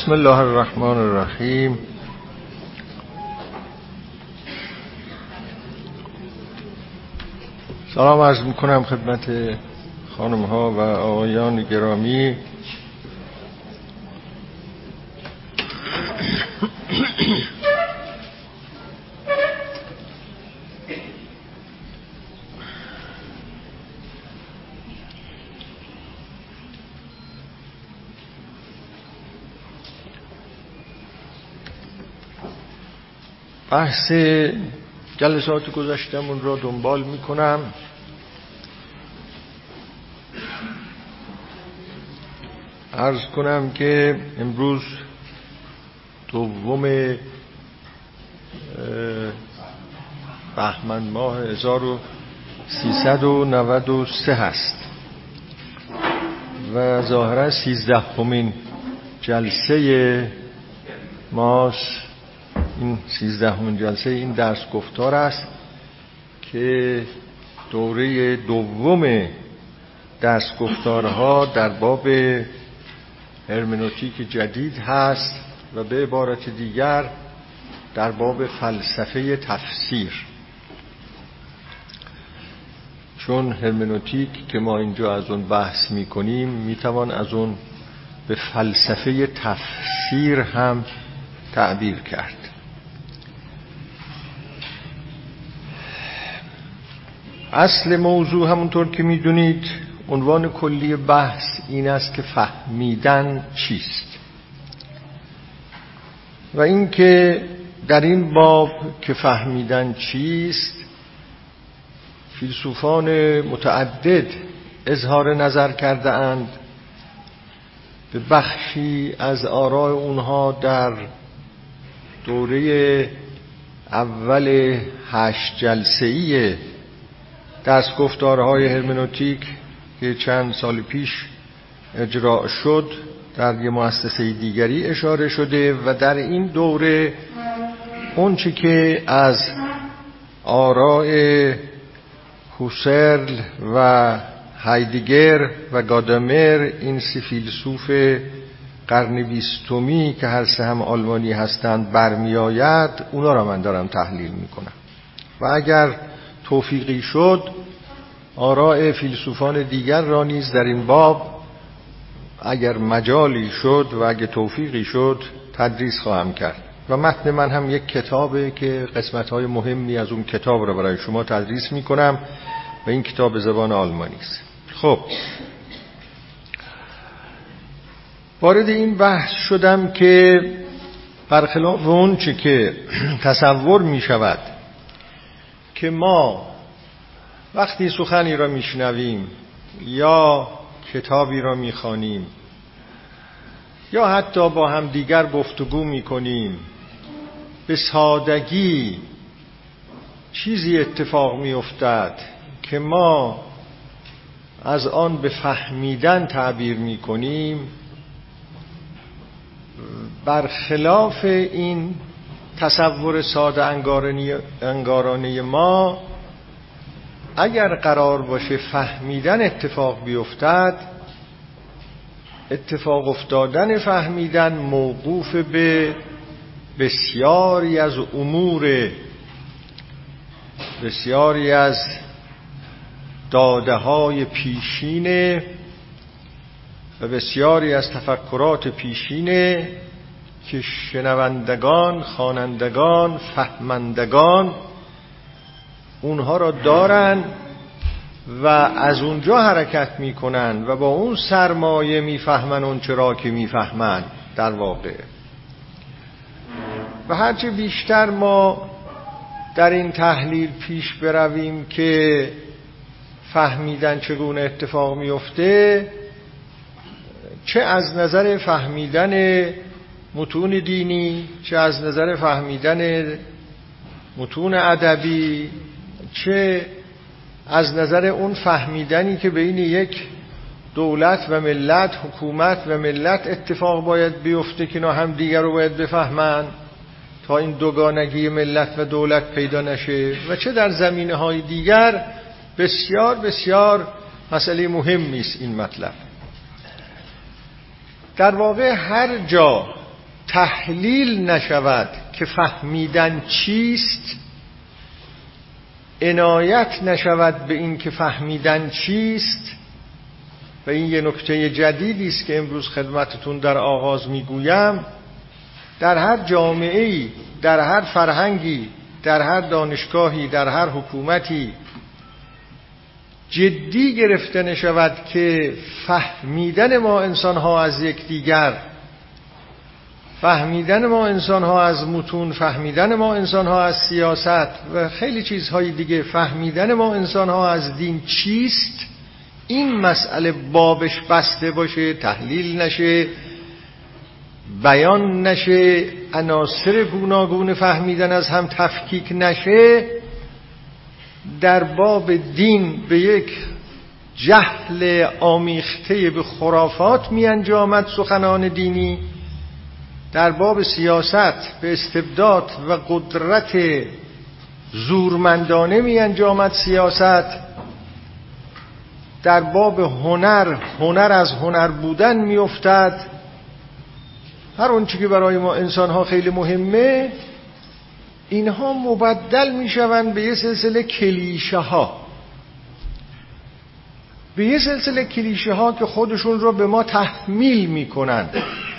بسم الله الرحمن الرحیم. سلام عرض میکنم خدمت خانم ها و آقایان گرامی. بحث جلسات گذشتمون را دنبال میکنم. عرض کنم که امروز دوم بهمن ماه 1393 هست و ظاهرا 13مین جلسه ماست. این 13مین جلسه این درس گفتار است که دوره دوم درس گفتارها در باب هرمنوتیک جدید هست و به عبارت دیگر در باب فلسفه تفسیر. چون هرمنوتیک که ما اینجا از اون بحث میکنیم میتوان از اون به فلسفه تفسیر هم تعبیر کرد. اصل موضوع همونطور که میدونید عنوان کلی بحث این است که فهمیدن چیست و این که در این باب که فهمیدن چیست فیلسوفان متعدد اظهار نظر کرده اند. به بخشی از آراء اونها در دوره اول 8 جلسه‌ای درس گفتارهای هرمنوتیک که چند سال پیش اجرا شد در یه مؤسسه دیگری اشاره شده و در این دوره اون چی که از آراء هوسرل و هایدگر و گادامر این سه فیلسوف قرن 20 که هر سه هم آلمانی هستند برمی آید، اونا را من دارم تحلیل میکنم و اگر توفیقی شد آراء فیلسوفان دیگر را نیز در این باب اگر مجالی شد و اگر توفیقی شد تدریس خواهم کرد و متن من هم یک کتابه که قسمت‌های مهمی از اون کتاب را برای شما تدریس میکنم و این کتاب زبان آلمانی است. خب وارد این بحث شدم که برخلاف اون چه که تصور می شود که ما وقتی سخنی را میشنویم یا کتابی را میخوانیم یا حتی با هم دیگر گفتگو میکنیم به سادگی چیزی اتفاق میافتد که ما از آن به فهمیدن تعبیر میکنیم، برخلاف این تصور ساده انگارانه ما اگر قرار باشه فهمیدن اتفاق بیفتد، اتفاق افتادن فهمیدن موقوف به بسیاری از امور، بسیاری از داده‌های پیشینه و بسیاری از تفکرات پیشینه که شنوندگان، خوانندگان، فهمندگان اونها را دارن و از اونجا حرکت میکنن و با اون سرمایه میفهمن اون چرا که میفهمن در واقع. و هرچه بیشتر ما در این تحلیل پیش برویم که فهمیدن چگونه اتفاق میفته، چه از نظر فهمیدن متون دینی، چه از نظر فهمیدن متون ادبی، چه از نظر اون فهمیدنی که بین یک دولت و ملت، حکومت و ملت اتفاق باید بیفته که اینا هم دیگر رو باید بفهمن تا این دوگانگی ملت و دولت پیدا نشه، و چه در زمینه‌های دیگر بسیار بسیار مسئله مهمی است این مطلب. در واقع هر جا تحلیل نشود که فهمیدن چیست، عنایت نشود به این که فهمیدن چیست، و این یه نکته جدیدی است که امروز خدمتتون در آغاز میگویم، در هر جامعه‌ای، در هر فرهنگی، در هر دانشگاهی، در هر حکومتی جدی گرفته نشود که فهمیدن ما انسان‌ها از یکدیگر، فهمیدن ما انسان‌ها از متون، فهمیدن ما انسان‌ها از سیاست و خیلی چیزهای دیگه، فهمیدن ما انسان‌ها از دین چیست، این مسئله بابش بسته باشه، تحلیل نشه، بیان نشه، عناصر گوناگون فهمیدن از هم تفکیک نشه، در باب دین به یک جهل آمیخته به خرافات می انجامد سخنان دینی، در باب سیاست به استبداد و قدرت زورمندانه می انجامد سیاست، در باب هنر از هنر بودن می افتد. هر اون چیزی که برای ما انسان‌ها خیلی مهمه، اینها مبدل میشوند به یه سلسله کلیشه ها، به یه سلسله کلیشه ها که خودشون رو به ما تحمیل میکنند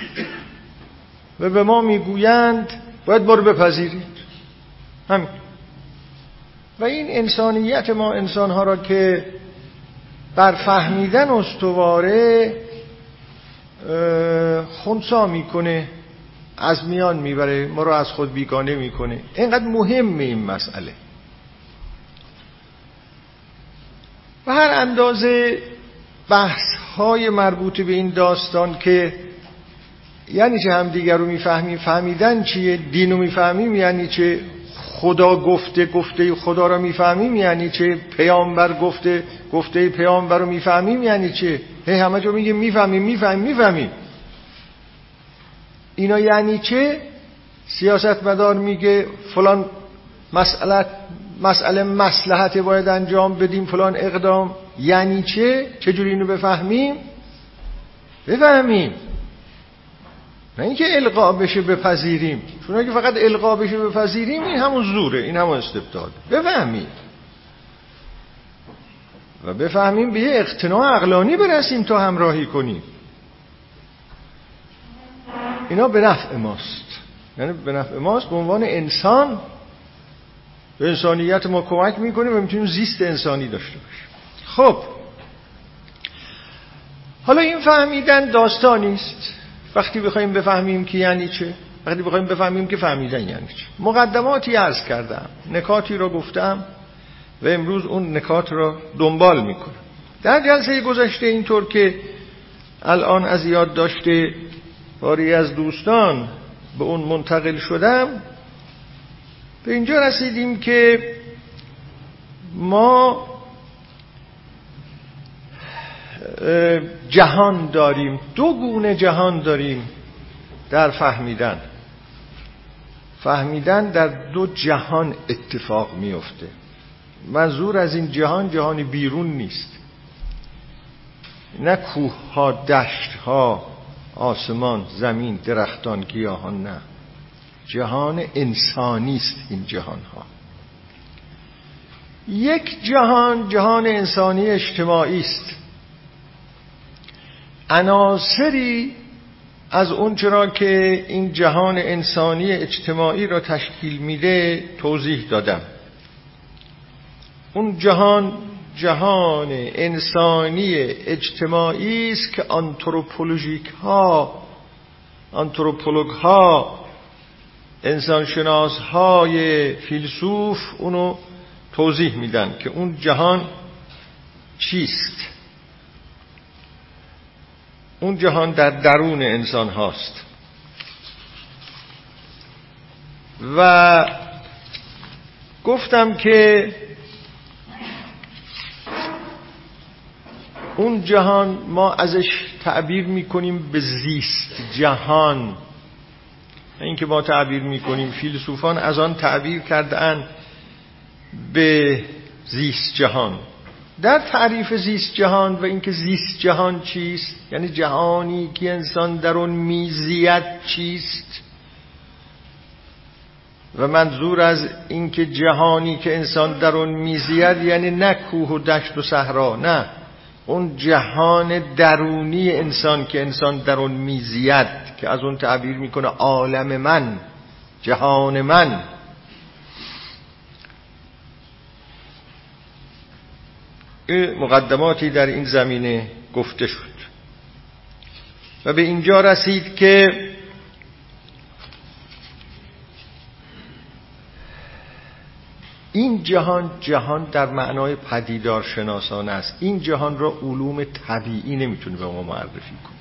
و به ما میگویند باید برو بپذیرید همین. و این انسانیت ما انسان‌ها را که بر فهمیدن استواره خنثی میکنه، از میان میبره، ما رو از خود بیگانه میکنه. اینقدر مهمه این مسئله. و هر اندازه بحث های مربوط به این داستان که یعنی چه همدیگر رو میفهمیم، فهمیدن چیه، دین رو میفهمیم یعنی چه، خدا گفته خدا رو میفهمیم یعنی چه، پیامبر گفته پیامبر رو میفهمیم یعنی چه، همه جا میگه میفهمیم. اینا یعنی چه؟ سیاستمدار میگه فلان مسئله مصلحت باید انجام بدیم، فلان اقدام، یعنی چه؟ چجوری اینو بفهمیم؟ نه اینکه القا بشه بپذیریم، چون اگه فقط القا بشه بپذیریم این همون زوره، این همون استبداد. بفهمیم و بفهمیم، به یه اقتناع عقلانی برسیم تا همراهی کنیم. اینا به نفع ماست، یعنی به نفع ماست به عنوان انسان، به انسانیت ما کمک میکنیم و میتونیم زیست انسانی داشته باشیم. خب حالا این فهمیدن داستانی است. وقتی بخوایم بفهمیم که یعنی چه، وقتی بخوایم بفهمیم که فهمیدن یعنی چه، مقدماتی عرض کردم، نکاتی رو گفتم و امروز اون نکات رو دنبال میکنم. در جلسه گذشته اینطور که الان از یاد داشته باری از دوستان به اون منتقل شدم، به اینجا رسیدیم که ما جهان داریم، دو گونه جهان داریم در فهمیدن در دو جهان اتفاق میفته. منظور از این جهان جهانی بیرون نیست، نه کوه ها، دشت ها، آسمان، زمین، درختان، گیاهان، نه، جهان انسانی است. این جهان ها، یک جهان انسانی اجتماعی است. عناصری از اون چرا که این جهان انسانی اجتماعی را تشکیل میده توضیح دادم. اون جهان انسانی اجتماعی است که آنتروپولوگ ها، انسانشناس های فیلسوف اونو توضیح میدن که اون جهان چیست. اون جهان در درون انسان هاست و گفتم که اون جهان ما ازش تعبیر میکنیم به زیست جهان. این که ما تعبیر میکنیم، فیلسوفان از آن تعبیر کردن به زیست جهان. در تعریف زیست جهان و اینکه زیست جهان چیست، یعنی جهانی که انسان در اون میزید چیست، و منظور از اینکه جهانی که انسان در اون میزید یعنی نه کوه و دشت و صحرا، نه، اون جهان درونی انسان که انسان در اون میزید که از اون تعبیر میکنه عالم من، جهان من. مقدماتی در این زمینه گفته شد و به اینجا رسید که این جهان در معنای پدیدار شناسانه است. این جهان را علوم طبیعی نمیتونه به ما معرفی کنه.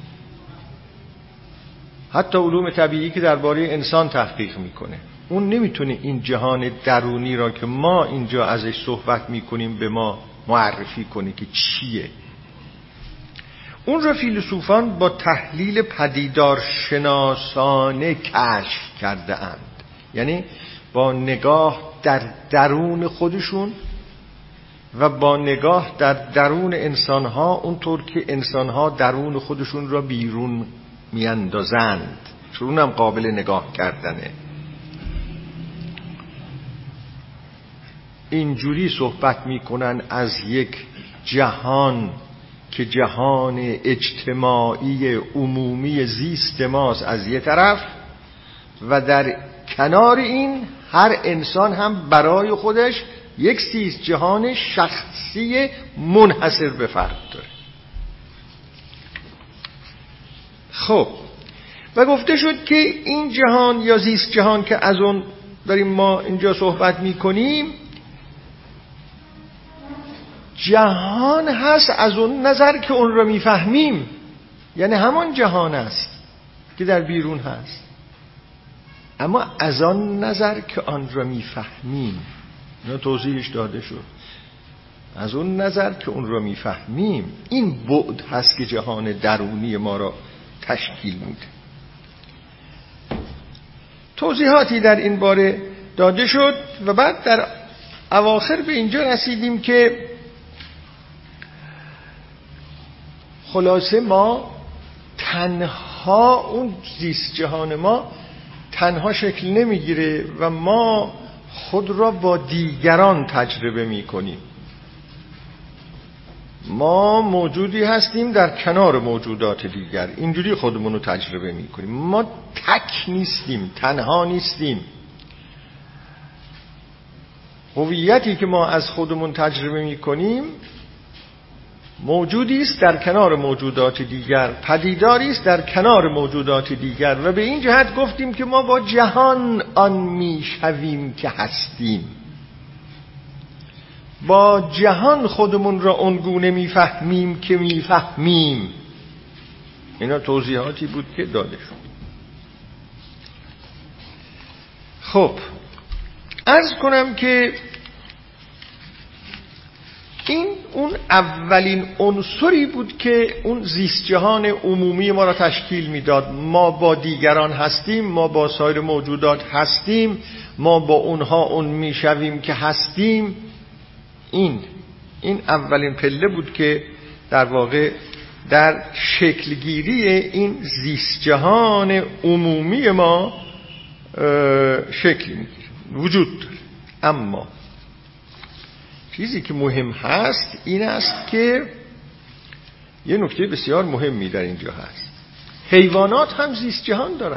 حتی علوم طبیعی که درباره انسان تحقیق میکنه اون نمیتونه این جهان درونی را که ما اینجا ازش صحبت میکنیم به ما معرفی کنه که چیه. اون را فیلسوفان با تحلیل پدیدار شناسانه کشف کرده اند، یعنی با نگاه در درون خودشون و با نگاه در درون انسانها، اونطور که انسانها درون خودشون را بیرون میاندازند، چون هم قابل نگاه کردنه. اینجوری صحبت میکنن از یک جهان که جهان اجتماعی عمومی زیست ماست از یک طرف، و در کنار این هر انسان هم برای خودش یک زیست جهان شخصی منحصر به فرد داره. خب و گفته شد که این جهان یا زیست جهان که از اون داریم ما اینجا صحبت میکنیم، جهان هست از اون نظر که اون رو میفهمیم، یعنی همان جهان است که در بیرون هست، اما از آن نظر که آن را میفهمیم. اینا توضیحش داده شد. از اون نظر که اون را میفهمیم، این بعد هست که جهان درونی ما را تشکیل میده. توضیحاتی در این باره داده شد و بعد در اواخر به اینجا رسیدیم که خلاصه ما تنها، اون زیست جهان ما تنها شکل نمیگیره و ما خود را با دیگران تجربه میکنیم. ما موجودی هستیم در کنار موجودات دیگر، اینجوری خودمون رو تجربه میکنیم. ما تک نیستیم، تنها نیستیم. هویتی که ما از خودمون تجربه میکنیم موجودی است در کنار موجودات دیگر، پدیداری است در کنار موجودات دیگر، و به این جهت گفتیم که ما با جهان آن میشویم که هستیم. با جهان خودمون را اونگونه میفهمیم که میفهمیم. اینا توضیحاتی بود که داده شد. خب عرض کنم که این اون اولین عنصری بود که اون زیست جهان عمومی ما را تشکیل میداد. ما با دیگران هستیم، ما با سایر موجودات هستیم، ما با اونها اون میشویم که هستیم. این اولین پله بود که در واقع در شکلگیری این زیست جهان عمومی ما شکل میگیره، وجود داره. اما چیزی که مهم هست این است که یه نکته بسیار مهمی در اینجا هست. حیوانات هم زیست جهان دارن.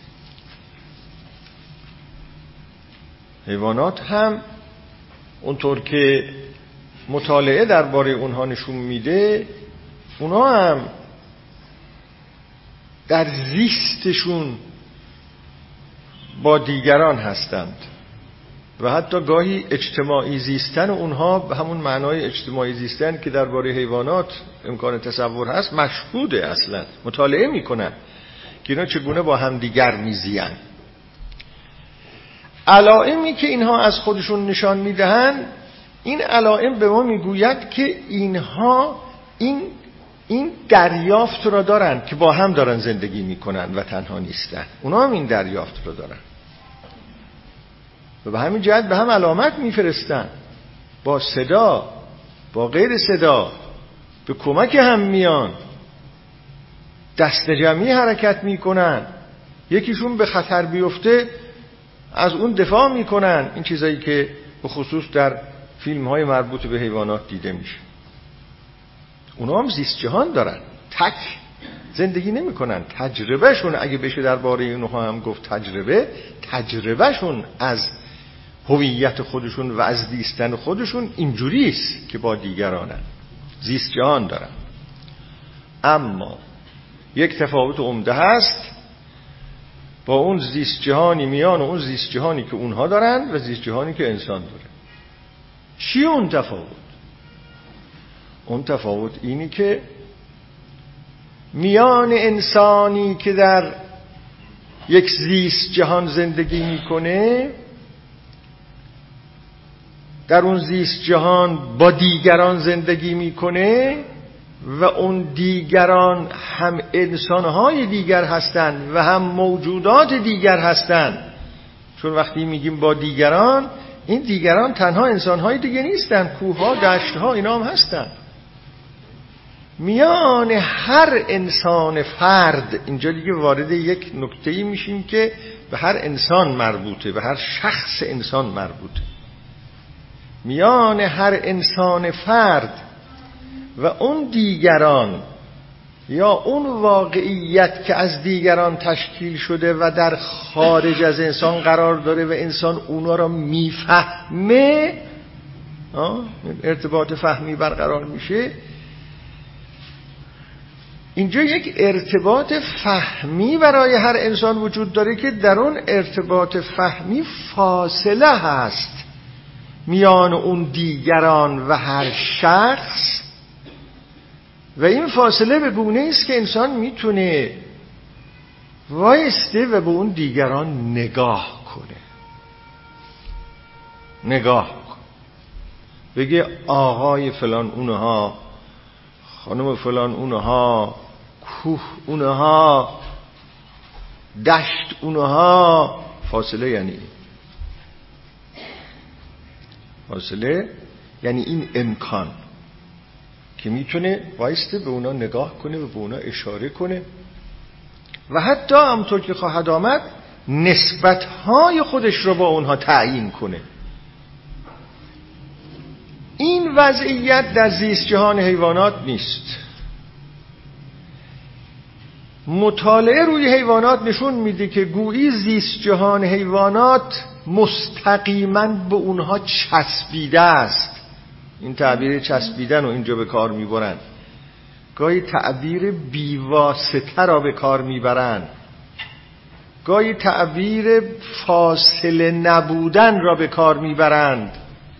حیوانات هم اونطور که مطالعه درباره اونها نشون میده، اونها هم در زیستشون با دیگران هستند و حتی گاهی اجتماعی زیستن اونها به همون معنای اجتماعی زیستن که درباره حیوانات امکان تصور هست مشهوده. اصلا مطالعه میکنن که اینا چگونه با هم دیگر میزیان. علائمی که اینها از خودشون نشان میدهن، این علائم به ما میگوید که اینها این دریافت را دارن که با هم دارن زندگی میکنن و تنها نیستن. اونا هم این دریافت را دارن و به همین جهت به هم علامت میفرستن با صدا، با غیر صدا به کمک هم میان، دست جمعی حرکت میکنن، یکیشون به خطر بیفته از اون دفاع میکنن. این چیزایی که به خصوص در فیلم های مربوط به حیوانات دیده میشه. اونا هم زیست جهان دارن، تک زندگی نمیکنن. تجربهشون اگه بشه درباره اونها هم گفت تجربهشون از هویت خودشون و از زیستن خودشون اینجوری است که با دیگرانن، زیست جهان دارن. اما یک تفاوت عمده هست با اون زیست جهانی میان و اون زیست جهانی که اونها دارن و زیست جهانی که انسان داره. چی اون تفاوت؟ اون تفاوت اینی که میان انسانی که در یک زیست جهان زندگی میکنه، در اون زیست جهان با دیگران زندگی میکنه و اون دیگران هم انسانهای دیگر هستند و هم موجودات دیگر هستند. چون وقتی میگیم با دیگران، این دیگران تنها انسانهای دیگه نیستند، کوهها، دشتها اینا هم هستند. میان هر انسان فرد، اینجا دیگه وارد یک نکته‌ای میشیم که به هر انسان مربوطه، به هر شخص انسان مربوطه. میان هر انسان فرد و اون دیگران یا اون واقعیت که از دیگران تشکیل شده و در خارج از انسان قرار داره و انسان اونا را میفهمه، ارتباط فهمی برقرار میشه. اینجا یک ارتباط فهمی برای هر انسان وجود داره که در اون ارتباط فهمی فاصله هست میان اون دیگران و هر شخص، و این فاصله به گونه است که انسان میتونه وایسته و به اون دیگران نگاه کنه، بگه آقای فلان اونها، خانم فلان اونها، کوه اونها، دشت اونها. فاصله یعنی این امکان که میتونه وایسته به اونا نگاه کنه و به اونا اشاره کنه و حتی همونطور که خواهد آمد نسبتهای خودش رو با اونها تعیین کنه. این وضعیت در زیست جهان حیوانات نیست. مطالعه روی حیوانات نشون میده که گویی زیست جهان حیوانات مستقیما به اونها چسبیده است. این تعبیر چسبیدن رو اینجا به کار میبرن، گاهی تعبیر بیواسطه را به کار میبرن، گاهی تعبیر فاصله نبودن را به کار میبرند.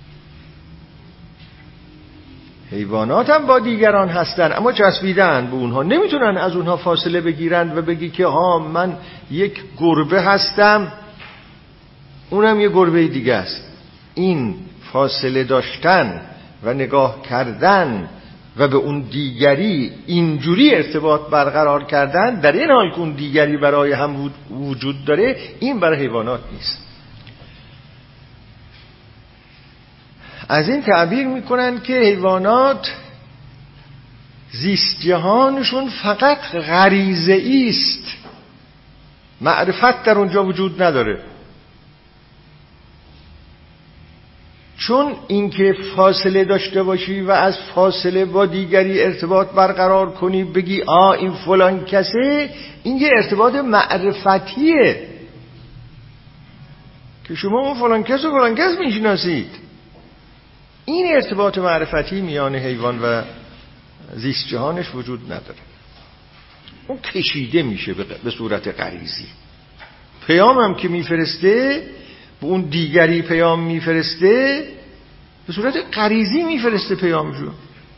حیوانات هم با دیگران هستن اما چسبیدن به اونها، نمیتونن از اونها فاصله بگیرن و بگی که من یک گربه هستم اونم یه گربه دیگه است. این فاصله داشتن و نگاه کردن و به اون دیگری اینجوری ارتباط برقرار کردن در این حال که اون دیگری برای هم وجود داره، این برای حیوانات نیست. از این تعبیر میکنن که حیوانات زیست جهانشون فقط غریزه‌ای است، معرفت در اونجا وجود نداره. چون اینکه فاصله داشته باشی و از فاصله با دیگری ارتباط برقرار کنی، بگی این فلان کسه، این یه ارتباط معرفتیه که شما اون فلان کس و فلان کس میشناسید. این ارتباط معرفتی میان حیوان و زیست جهانش وجود نداره. اون کشیده میشه به صورت غریزی. پیام هم که میفرسته، به اون دیگری پیام میفرسته، به صورت غریزی میفرسته پیامشو،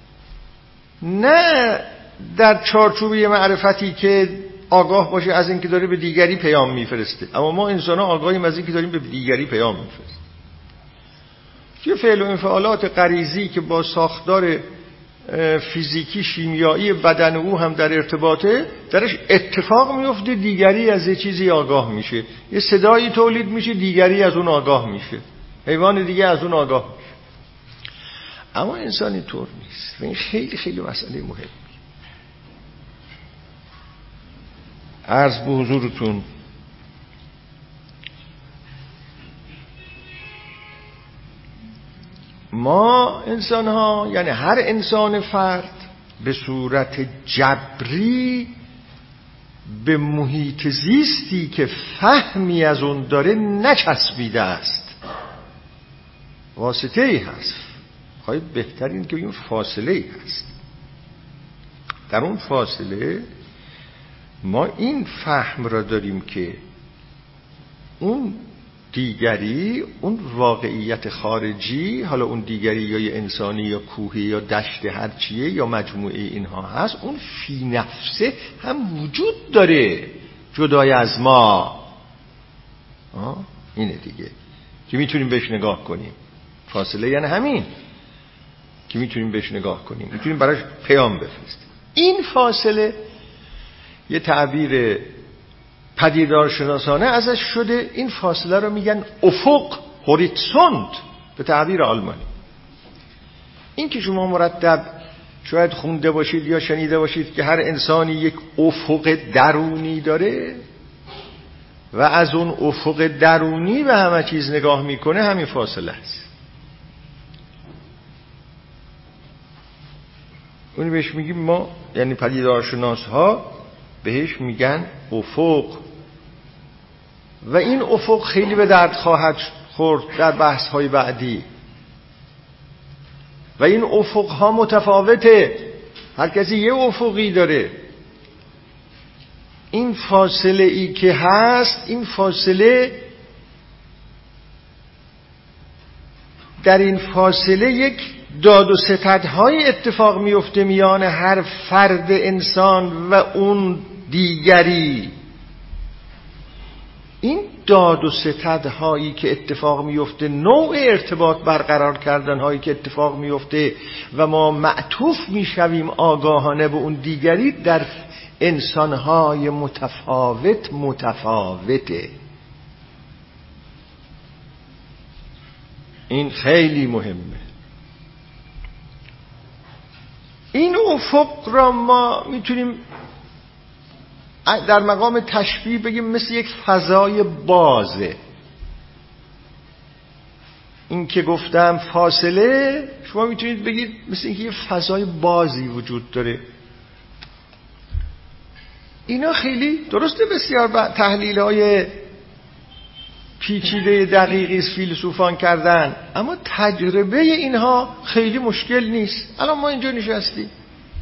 نه در چارچوبی معرفتی که آگاه باشه از اینکه داره به دیگری پیام میفرسته. اما ما انسان ها آگاهیم از اینکه داریم به دیگری پیام میفرستیم. یه فعل و انفعالات غریزی که با ساختار فیزیکی شیمیایی بدن او هم در ارتباطه، درش اتفاق میفته، دیگری از یه چیزی آگاه میشه، یه صدایی تولید میشه، دیگری از اون آگاه میشه، حیوان دیگه از اون آگاه میشه. اما انسان اینطور نیست و این خیلی خیلی مسئله مهمی. عرض به حضورتون ما انسان ها، یعنی هر انسان فرد، به صورت جبری به محیط زیستی که فهمی از اون داره نچسبیده است. واسطه ای هست، خواهید بهترین که این فاصله ای هست. در اون فاصله ما این فهم را داریم که اون دیگری، اون واقعیت خارجی، حالا اون دیگری یا انسانی یا کوهی یا دشت هر چیه یا مجموعه اینها هست، اون فی نفسه هم وجود داره جدای از ما. اینه دیگه که میتونیم بهش نگاه کنیم. فاصله یعنی همین که میتونیم بهش نگاه کنیم، میتونیم براش پیام بفرستیم. این فاصله یه تعبیر پدیدارشناسانه ازش شده. این فاصله رو میگن افق، هوریزونت به تعبیر آلمانی. این که شما مرتب شاید خونده باشید یا شنیده باشید که هر انسانی یک افق درونی داره و از اون افق درونی به همه چیز نگاه میکنه، همین فاصله است. اونی بهش میگیم ما، یعنی پدیدارشناس ها بهش میگن افق. و این افق خیلی به درد خواهد خورد در بحث های بعدی. و این افق ها متفاوته، هر کسی یه افقی داره. این فاصله ای که هست، این فاصله، در این فاصله یک داد و ستدهای اتفاق میفته میان هر فرد انسان و اون دیگری. این داد و ستدهایی که اتفاق میفته، نوع ارتباط برقرار کردنهایی که اتفاق میفته و ما معطوف میشویم آگاهانه به اون دیگری، در انسانهای متفاوته. این خیلی مهمه. این افق را ما میتونیم در مقام تشبیه بگیم مثل یک فضای بازه. این که گفتم فاصله، شما میتونید بگید مثل اینکه یه فضای بازی وجود داره. اینا خیلی درسته، بسیار تحلیل های پیچیده دقیقی فیلسوفان کردن، اما تجربه اینها خیلی مشکل نیست. الان ما اینجا نشستیم،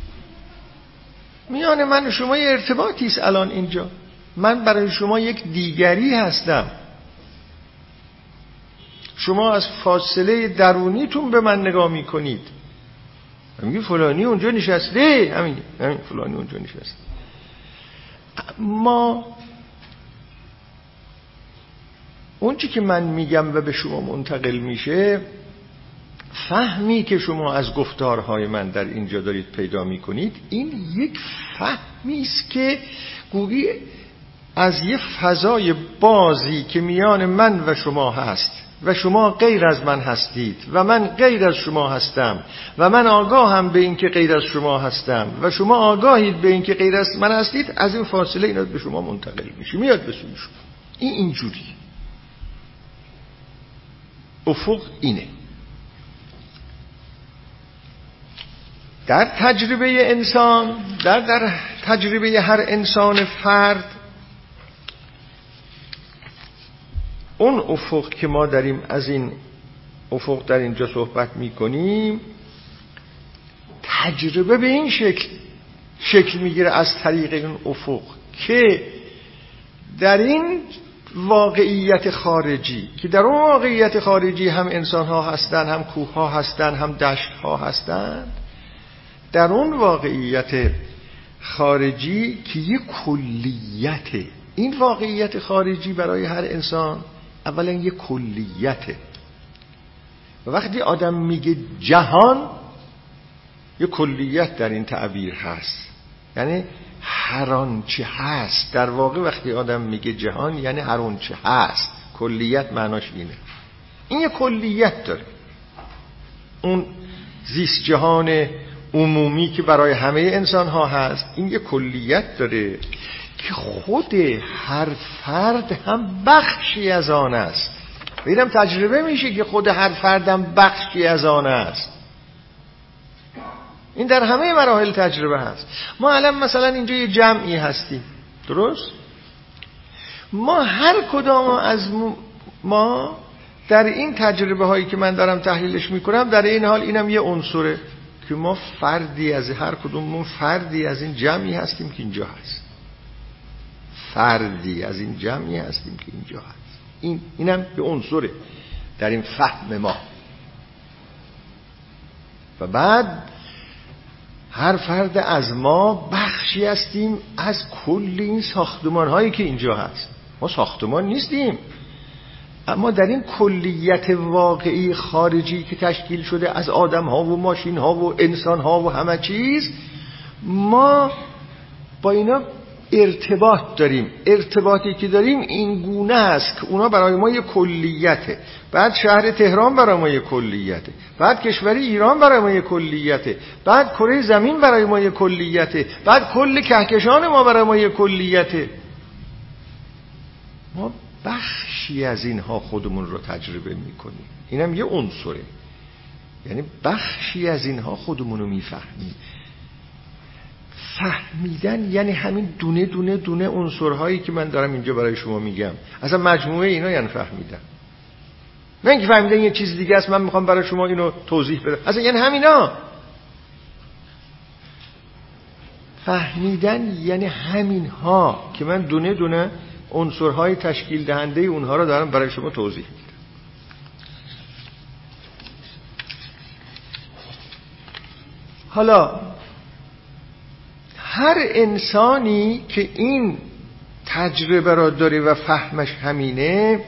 میان من و شما یه ارتباطی است. الان اینجا من برای شما یک دیگری هستم، شما از فاصله درونیتون به من نگاه میکنید، میگی فلانی اونجا نشسته، همین فلانی اونجا نشسته. ما اون چی که من میگم و به شما منتقل میشه، فهمی که شما از گفتارهای من در اینجا دارید پیدا میکنید، این یک فهمی است که گویی از یه فضای بازی که میان من و شما هست و شما غیر از من هستید و من غیر از شما هستم و من آگاهم به این که غیر از شما هستم و شما آگاهید به این که غیر از من هستید. از این فاصله اینا به شما منتقل میشه، میاد به سوی شما. این اینجوری افق اینه. در تجربه انسان، در تجربه هر انسان فرد، اون افق که ما داریم از این افق در اینجا صحبت میکنیم، تجربه به این شکل میگیره از طریق این افق که در این واقعیت خارجی، که در اون واقعیت خارجی هم انسان ها هستن، هم کوه ها هستن، هم دشت ها هستن، در اون واقعیت خارجی که یک کلیته. این واقعیت خارجی برای هر انسان اولا یک کلیته. و وقتی آدم میگه جهان، یک کلیت در این تعبیر هست، یعنی هر آنچه هست. در واقع وقتی آدم میگه جهان یعنی هر آنچه هست. کلیت معناش اینه، این یک کلیت داره. اون زیست جهان عمومی که برای همه انسان ها هست، این یه کلیت داره که خود هر فرد هم بخشی از آن است. اینم تجربه میشه که خود هر فردم بخشی از آن است. این در همه مراحل تجربه هست. ما الان مثلا اینجا یه جمعی هستیم، درست؟ ما هر کدام از ما در این تجربه هایی که من دارم تحلیلش میکنم، در این حال اینم یه عنصره که ما فردی از هر کدوممون فردی از این جمعی هستیم که اینجا هست. فردی از این جمعی هستیم که اینجا هست. اینم یه عنصره در این فهم ما. و بعد هر فرد از ما بخشی هستیم از کل این ساختمان هایی که اینجا هست. ما ساختمان نیستیم، اما در این کلیت واقعی خارجی که تشکیل شده از آدم ها و ماشین ها و انسان ها و همه چیز، ما با اینا ارتباط داریم. ارتباطی که داریم این گونه است که اونا برای ما یک کلیته. بعد شهر تهران برای ما یک کلیته، بعد کشور ایران برای ما یک کلیته، بعد کره زمین برای ما یک کلیته، بعد کل کهکشان ما برای ما یک کلیته. ما بخشی از اینها خودمون رو تجربه میکنیم. اینم یه عنصره، یعنی بخشی از اینها خودمون رو میفهمیم. فهمیدن یعنی همین دونه دونه دونه عنصرهایی که من دارم اینجا برای شما میگم، اصلا مجموعه اینا یعنی فهمیدن. نه اینکه فهمیدن یه چیز دیگه است من میخوام برای شما اینو توضیح بدم، اصلا یعنی همینا. فهمیدن یعنی همینها که من دونه دونه عنصرهای تشکیل دهنده اونها رو دارم برای شما توضیح میدم. حالا هر انسانی که این تجربه را داره و فهمش همینه،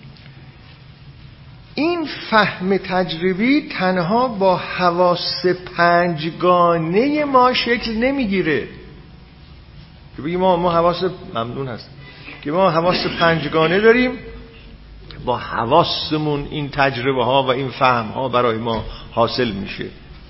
این فهم تجربی تنها با حواس پنجگانه ما شکل نمیگیره. که بگیم ما حواس ممنون هست که ما حواس پنجگانه داریم، با حواسمون این تجربه ها و این فهم ها برای ما حاصل میشه.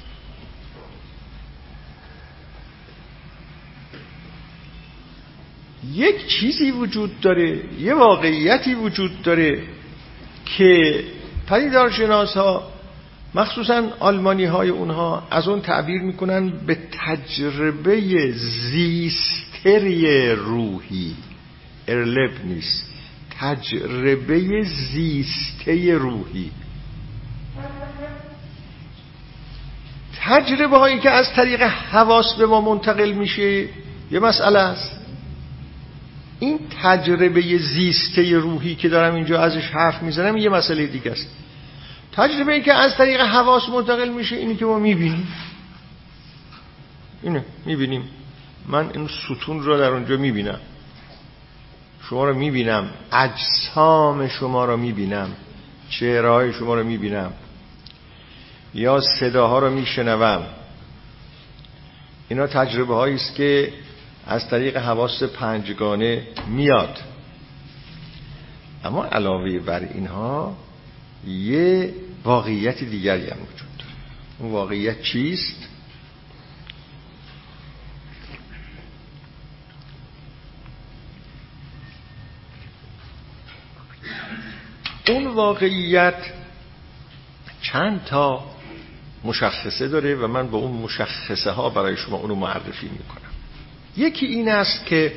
یک چیزی وجود داره، یه واقعیتی وجود داره که پدیدارشناس ها مخصوصا آلمانی های اونها از اون تعبیر میکنن به تجربه زیستری روحی. ارلبنیس، تجربه زیسته روحی. تجربه هایی که از طریق حواس به ما منتقل میشه یه مسئله است. این تجربه زیسته روحی که دارم اینجا ازش حرف میزنم یه مسئله دیگه است. تجربه ای که از طریق حواس منتقل میشه اینی که ما میبینیم. اینه میبینیم. من این ستون رو در اونجا میبینم، شما رو میبینم، اجسام شما رو میبینم، چهره‌های شما رو میبینم، یا صداها رو میشنوم. اینا تجربه هایی است که از طریق حواس پنجگانه میاد. اما علاوه بر اینها یه واقعیت دیگری هم وجود داره. اون واقعیت چیست؟ اون واقعیت چند تا مشخصه داره و من با اون مشخصه ها برای شما اونو معرفی میکنم. یکی این است که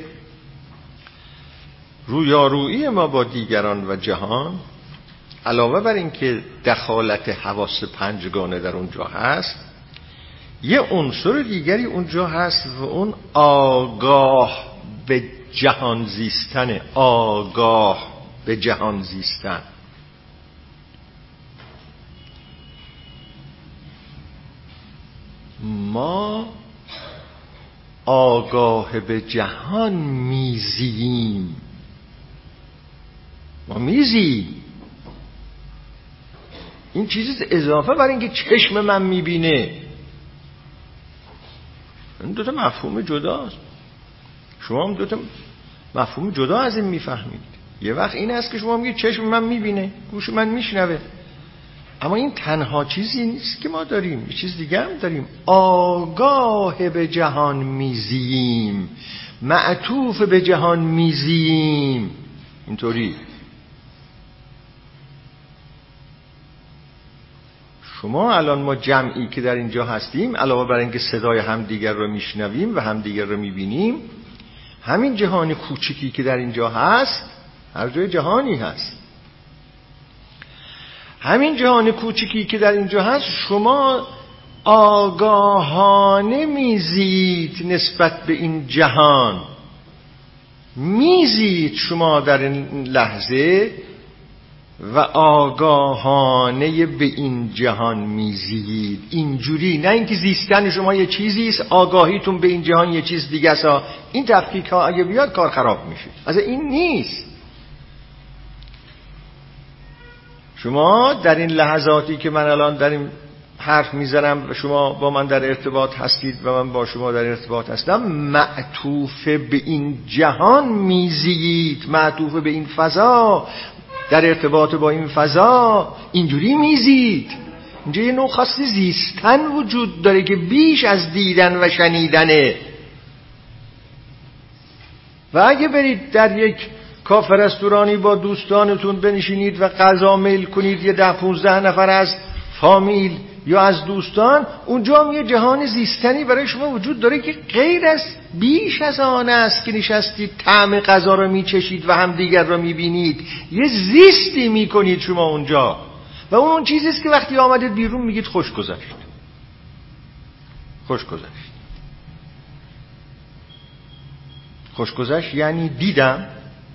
رویارویی ما با دیگران و جهان، علاوه بر این که دخالت حواس پنجگانه در اونجا هست، یه عنصر دیگری اونجا هست و اون آگاه به جهان زیستن. آگاه به جهان زیستن. ما آگاه به جهان میزیم. ما میزیم. این چیزی اضافه بر اینکه چشم من میبینه. این دوتا مفهوم جداست. شما هم دوتا مفهوم جدا از این میفهمید. یه وقت این است که شما میگید چشم من میبینه، گوش من میشنوه. اما این تنها چیزی نیست که ما داریم، یه چیز دیگه هم داریم. آگاه به جهان میزیم، معطوف به جهان میزیم. اینطوری شما الان ما جمعی که در اینجا هستیم، علاوه بر اینکه صدای همدیگر رو میشنویم و همدیگر رو میبینیم، همین جهان کوچیکی که در اینجا هست، هر جای جهانی هست، همین جهان کوچیکی که در اینجا هست شما آگاهانه میزید نسبت به این جهان، میزید شما در این لحظه و آگاهانه به این جهان میزید. اینجوری، نه اینکه زیستن شما یه چیزی است، آگاهیتون به این جهان یه چیز دیگه است. این تفکیک ها اگه بیاد کار خراب میشه. از این نیست. شما در این لحظاتی که من الان در این حرف میزنم و شما با من در ارتباط هستید و من با شما در ارتباط هستم، معطوف به این جهان میزید، معطوف به این فضا، در ارتباط با این فضا اینجوری میزید. اینجا یه نوع خاصی زیستن وجود داره که بیش از دیدن و شنیدنه. و اگه برید در یک کافه رستورانی با دوستانتون بنشینید و غذا میل کنید، یه 10-15 نفر از فامیل یا از دوستان، اونجا هم یه جهان زیستنی برای شما وجود داره که غیر از بیش از آن است که نشستید طعم غذا رو میچشید و هم دیگر رو میبینید. یه زیستی میکنید شما اونجا و اون چیزی است که وقتی آمدید بیرون میگید خوش گذشت. خوش گذشت. خوش گذشت یعنی دیدم،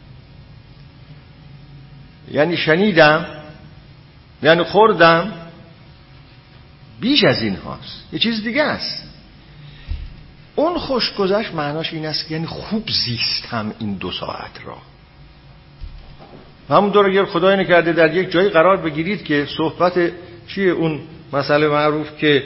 یعنی شنیدم، یعنی خوردم. بیش از این هاست، یه چیز دیگه است. اون خوشگذشت معناش این است که یعنی خوب زیستم این 2 ساعت را. همونطور اگر خدای نکرده در یک جایی قرار بگیرید که صحبت چیه، اون مسئله معروف که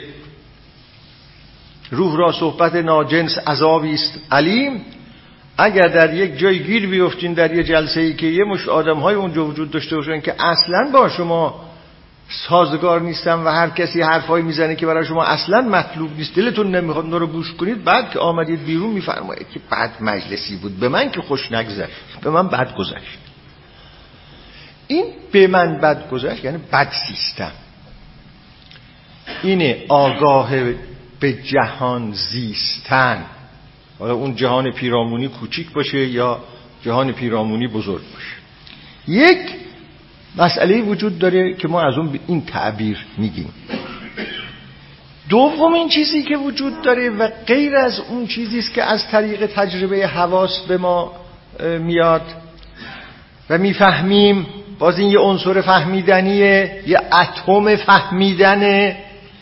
روح را صحبت ناجنس عذابی است علیم، اگر در یک جای گیر بیفتین در یک جلسه‌ای که یه مش آدم‌های اونجا وجود داشته باشن که اصلاً با شما سازگار نیستن و هر کسی حرفایی میزنه که برای شما اصلا مطلوب نیست، دلتون نمیخواد اون رو گوش کنید، بعد که آمدید بیرون میفرمایید که بد مجلسی بود، به من که خوش نگذشت، به من بد گذشت. این به من بد گذشت یعنی بد سیستم. اینه آگاه به جهان زیستن. حالا اون جهان پیرامونی کوچیک باشه یا جهان پیرامونی بزرگ باشه. یک مسئله وجود داره که ما از اون به این تعبیر میگیم. دومین چیزی که وجود داره و غیر از اون چیزی است که از طریق تجربه حواس به ما میاد و میفهمیم، باز این یه عنصر فهمیدنیه، یه اتم فهمیدنه،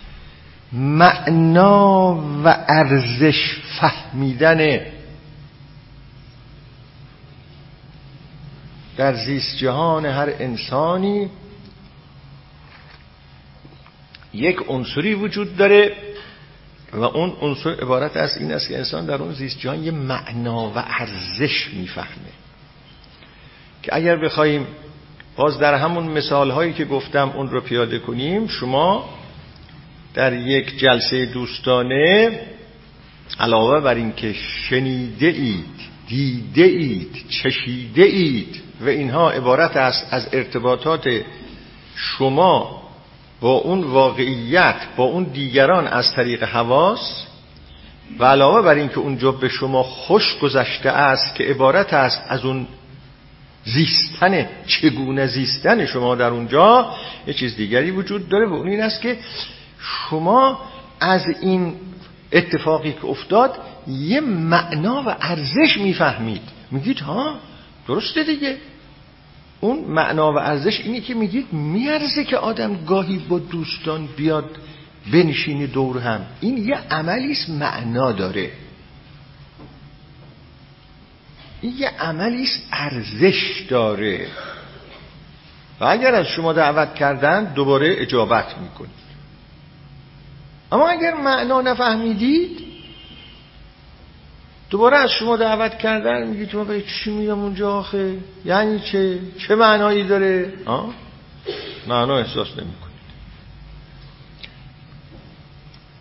معنا و ارزش فهمیدنه. در زیست جهان هر انسانی یک عنصری وجود داره و اون عنصر عبارت از این است که انسان در اون زیست جهان یه معنا و ارزش میفهمه، که اگر بخوایم باز در همون مثال هایی که گفتم اون رو پیاده کنیم، شما در یک جلسه دوستانه علاوه بر این که شنیده اید، دیده اید، چشیده اید و اینها عبارت است از ارتباطات شما با اون واقعیت، با اون دیگران از طریق حواس، و علاوه بر این که اونجا به شما خوش گذشته است که عبارت است از اون زیستن، چگونه زیستن شما در اونجا، یه چیز دیگری وجود داره و اون این است که شما از این اتفاقی که افتاد یه معنا و ارزش میفهمید، میگید ها درسته دیگه. اون معنا و ارزش اینی که میگید میارزه که آدم گاهی با دوستان بیاد بنشینه دور هم، این یه عملیست معنا داره، این یه عملیست ارزش داره و اگر از شما دعوت کردن دوباره اجابت میکنید. اما اگر معنا نفهمیدید، دوباره از شما دعوت کردن میگید ما به چی میام اونجا آخه، یعنی چه معنایی داره؟ معنا احساس نمیکنید.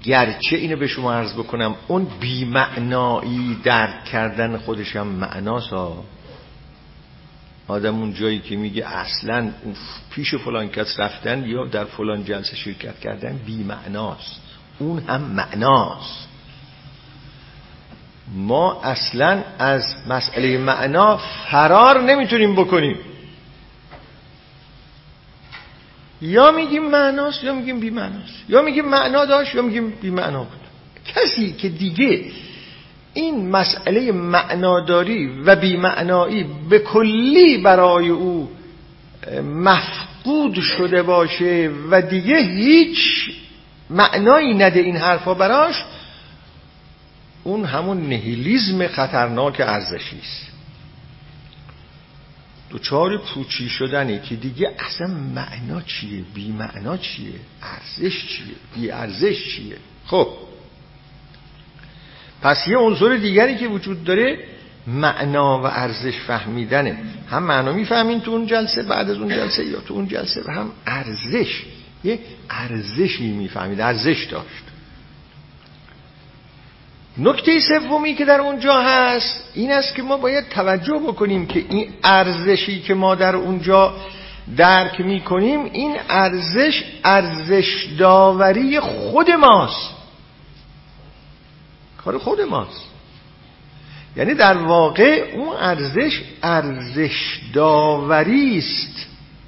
گرچه اینو به شما عرض بکنم اون بی‌معنایی درک کردن خودش هم معناست. آدم اون جایی که میگه اصلا پیش فلان کس رفتن یا در فلان جلسه شرکت کردن بی‌معناست، اون هم معناست. ما اصلا از مسئله معنا فرار نمیتونیم بکنیم، یا میگیم معناست یا میگیم بی‌معناست، یا میگیم معنا داشت یا میگیم بی‌معنا بود. کسی که دیگه این مسئله معناداری و بی‌معنایی به کلی برای او مفقود شده باشه و دیگه هیچ معنایی نده این حرفا براش، اون همون نهیلیزم خطرناک ارزشی است. دوچار پوچی شدنه که دیگه اصلا معنا چیه، بی معنا چیه، ارزش چیه، بی ارزش چیه. خب پس یه عنصر دیگری که وجود داره معنا و ارزش فهمیدنه. هم معنا میفهمین تو اون جلسه، بعد از اون جلسه یا تو اون جلسه، و هم ارزش، یه ارزشی میفهمید، ارزش داشت. نکته سومی که در اونجا هست این است که ما باید توجه بکنیم که این ارزشی که ما در اونجا درک میکنیم، این ارزش داوری خود ماست، کار خود ماست. یعنی در واقع اون ارزش داوری است،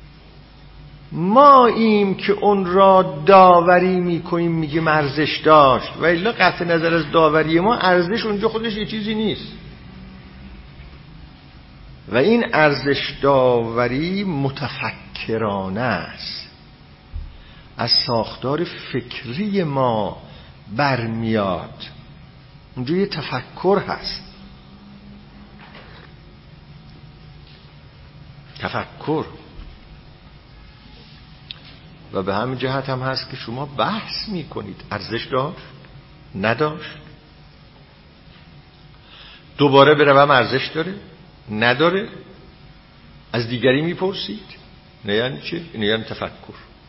ما ایم که اون را داوری میکنیم، میگیم ارزش داشت، و الا قطع نظر از داوری ما ارزش اونجا خودش یه چیزی نیست. و این ارزش داوری متفکرانه است، از ساختار فکری ما برمیاد. اونجا یه تفکر هست، تفکر. و به همین جهت هم هست که شما بحث میکنید ارزش داشت نداشت، دوباره بروم ارزش داره نداره، از دیگری میپرسید. نه یعنی چه؟ نه یعنی تفکر.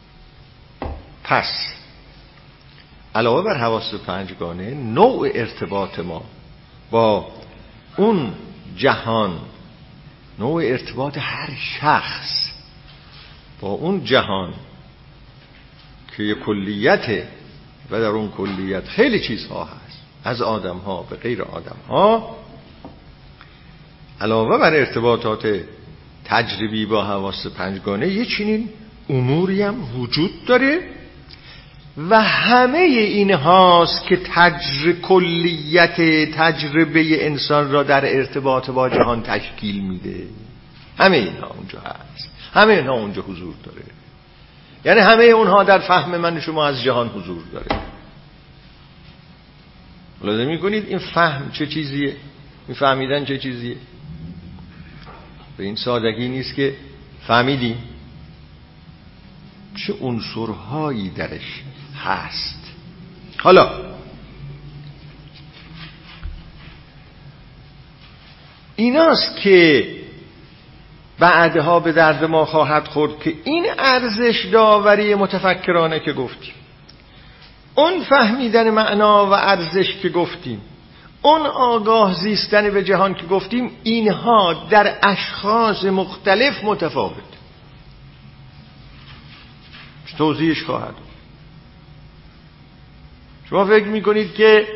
پس علاوه بر حواس پنجگانه، نوع ارتباط ما با اون جهان، نوع ارتباط هر شخص با اون جهان که یه کلیته و در اون کلیت خیلی چیزها هست، از آدم ها به غیر آدم ها، علاوه بر ارتباطات تجربی با حواس پنجگانه یه چنین اموری هم وجود داره. و همه این هاست که کلیت تجربه انسان را در ارتباط با جهان تشکیل میده. همه اینها اونجا هست، همه اینها اونجا حضور داره. یعنی همه اونها در فهم من شما از جهان حضور داره. ملاحظه میکنید این فهم چه چیزیه، این فهمیدن چه چیزیه؟ به این سادگی نیست که فهمیدیم، چه عنصرهایی درش هست. حالا ایناست که بعدها به درد ما خواهد خورد که این ارزش داوری متفکرانه که گفتیم، اون فهمیدن معنا و ارزش که گفتیم، اون آگاه زیستن به جهان که گفتیم، اینها در اشخاص مختلف متفاوت. توضیحش خواهد. شما فکر میکنید که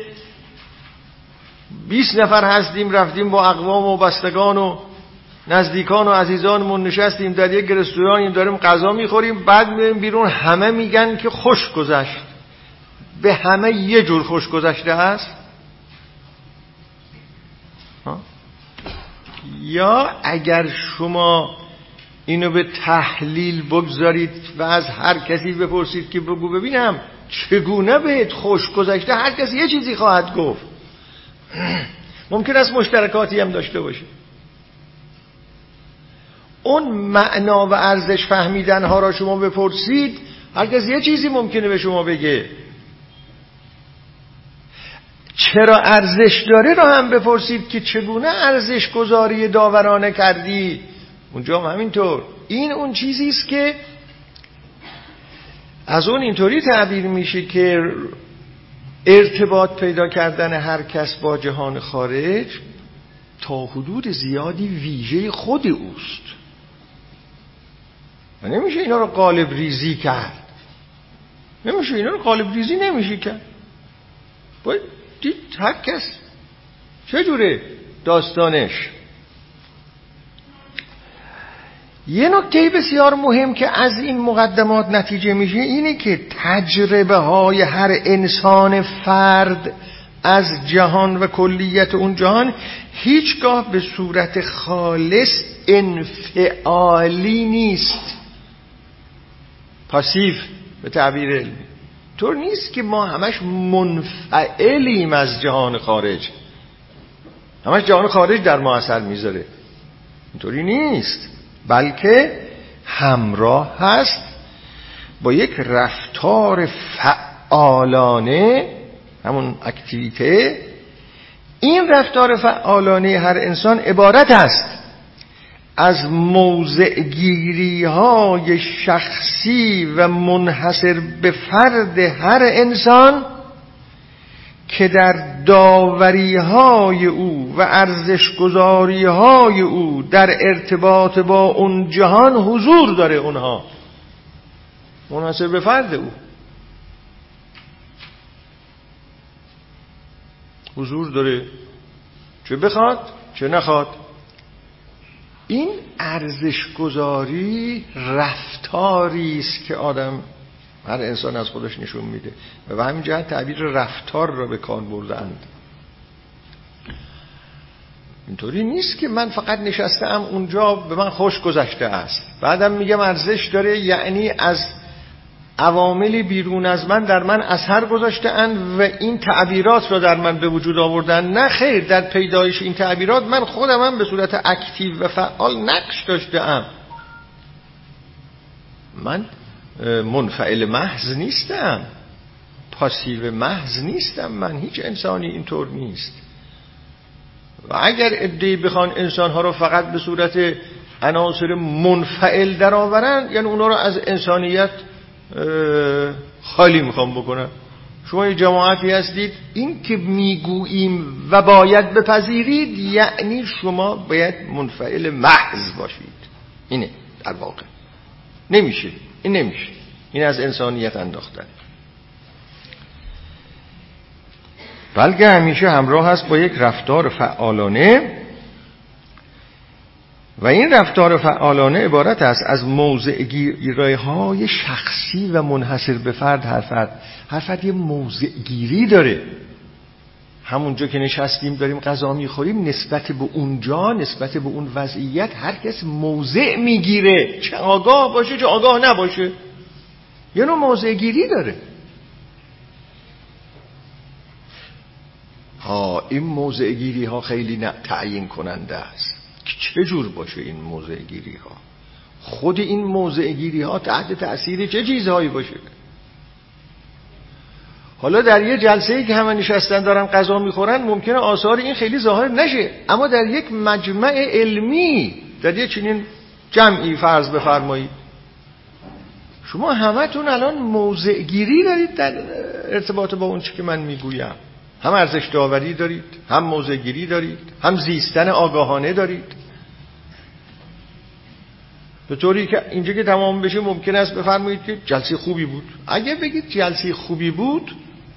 20 نفر هستیم، رفتیم با اقوام و بستگان و نزدیکان و عزیزانمون نشستیم در یک رستورانی، داریم غذا میخوریم، بعد میریم بیرون همه میگن که خوش گذشت. به همه یه جور خوش گذشته هست؟ یا اگر شما اینو به تحلیل بگذارید و از هر کسی بپرسید که بگو ببینم چگونه بهت خوش گذشته، هر کسی یه چیزی خواهد گفت. ممکن است مشترکاتی هم داشته باشه. اون معنا و ارزش فهمیدن ها را شما بپرسید، هر کسی یه چیزی ممکنه به شما بگه. چرا ارزش داره را هم بپرسید که چگونه ارزش گذاری داورانه کردی، اونجا هم همینطور. این اون چیزی است که از اون اینطوری تعبیر میشه که ارتباط پیدا کردن هر کس با جهان خارج تا حدود زیادی ویژه خود اوست و نمیشه اینا رو قالب ریزی کرد. نمیشه کرد. باید دید هر کس چجوره داستانش. یه نکته بسیار مهم که از این مقدمات نتیجه میشه اینه که تجربه های هر انسان فرد از جهان و کلیت اون جهان هیچگاه به صورت خالص انفعالی نیست، پاسیو به تعبیر علمی. طور نیست که ما همش منفعلیم از جهان خارج، همش جهان خارج در ما اثر میذاره، اینطوری نیست، بلکه همراه هست با یک رفتار فعالانه، همون اکتیویته. این رفتار فعالانه هر انسان عبارت است از موضعگیری های شخصی و منحصر به فرد هر انسان که در داوری های او و ارزش گذاری های او در ارتباط با اون جهان حضور داره. اونها منحصر به فرد او حضور داره، چه بخواد چه نخواد. این ارزش گذاری رفتاری است که هر انسان از خودش نشون میده و به همین جهت تعبیر رفتار را به کار بردند. اینطوری نیست که من فقط نشستم اونجا به من خوش گذشته است بعدم میگم ارزش داره، یعنی از عواملی بیرون از من در من اثر گذاشته‌اند و این تعبیرات را در من به وجود آوردن. نه خیر، در پیدایش این تعبیرات من خودم به صورت اکتیو و فعال نقش داشته‌ام. من منفعل محض نیستم، پاسیو محض نیستم، من هیچ انسانی اینطور نیست. و اگر عده‌ای بخوان انسان‌ها رو فقط به صورت عناصر منفعل درآورن، یعنی اونا رو از انسانیت خالی میخوام بکنن. شما یه جماعتی هستید، این که میگوییم و باید بپذیرید یعنی شما باید منفعل محض باشید. اینه در واقع نمیشه، این از انسانیت انداختن، بلکه همیشه همراه هست با یک رفتار فعالانه. و این رفتار فعالانه عبارت است از موضع‌گیری‌های شخصی و منحصر به فرد. هر فرد یه موضع‌گیری داره. همونجا که نشستیم داریم غذا میخوریم، نسبت به اونجا، نسبت به اون وضعیت هر کس موضع میگیره، چه آگاه باشه چه آگاه نباشه، یه نوع موضع‌گیری داره. این موضع‌گیری ها خیلی تعیین کننده است که چه جور باشه این موضع‌گیری ها، خود این موضع‌گیری ها تحت تأثیر چه چیزهایی باشه. حالا در یه جلسه‌ای که همه نشستن دارن غذا میخورن ممکنه آثار این خیلی ظاهر نشه، اما در یک مجمع علمی، در یک چنین جمعی فرض بفرمایید، شما همتون الان موضع‌گیری دارید در ارتباط با اون چی که من میگویم. هم ارزش داوری دارید، هم موضع‌گیری دارید، هم زیستن آگاهانه دارید. به طوری که اینجا که تمام بشه ممکن است بفرمایید که جلسه خوبی بود. اگه بگید جلسه خوبی بود،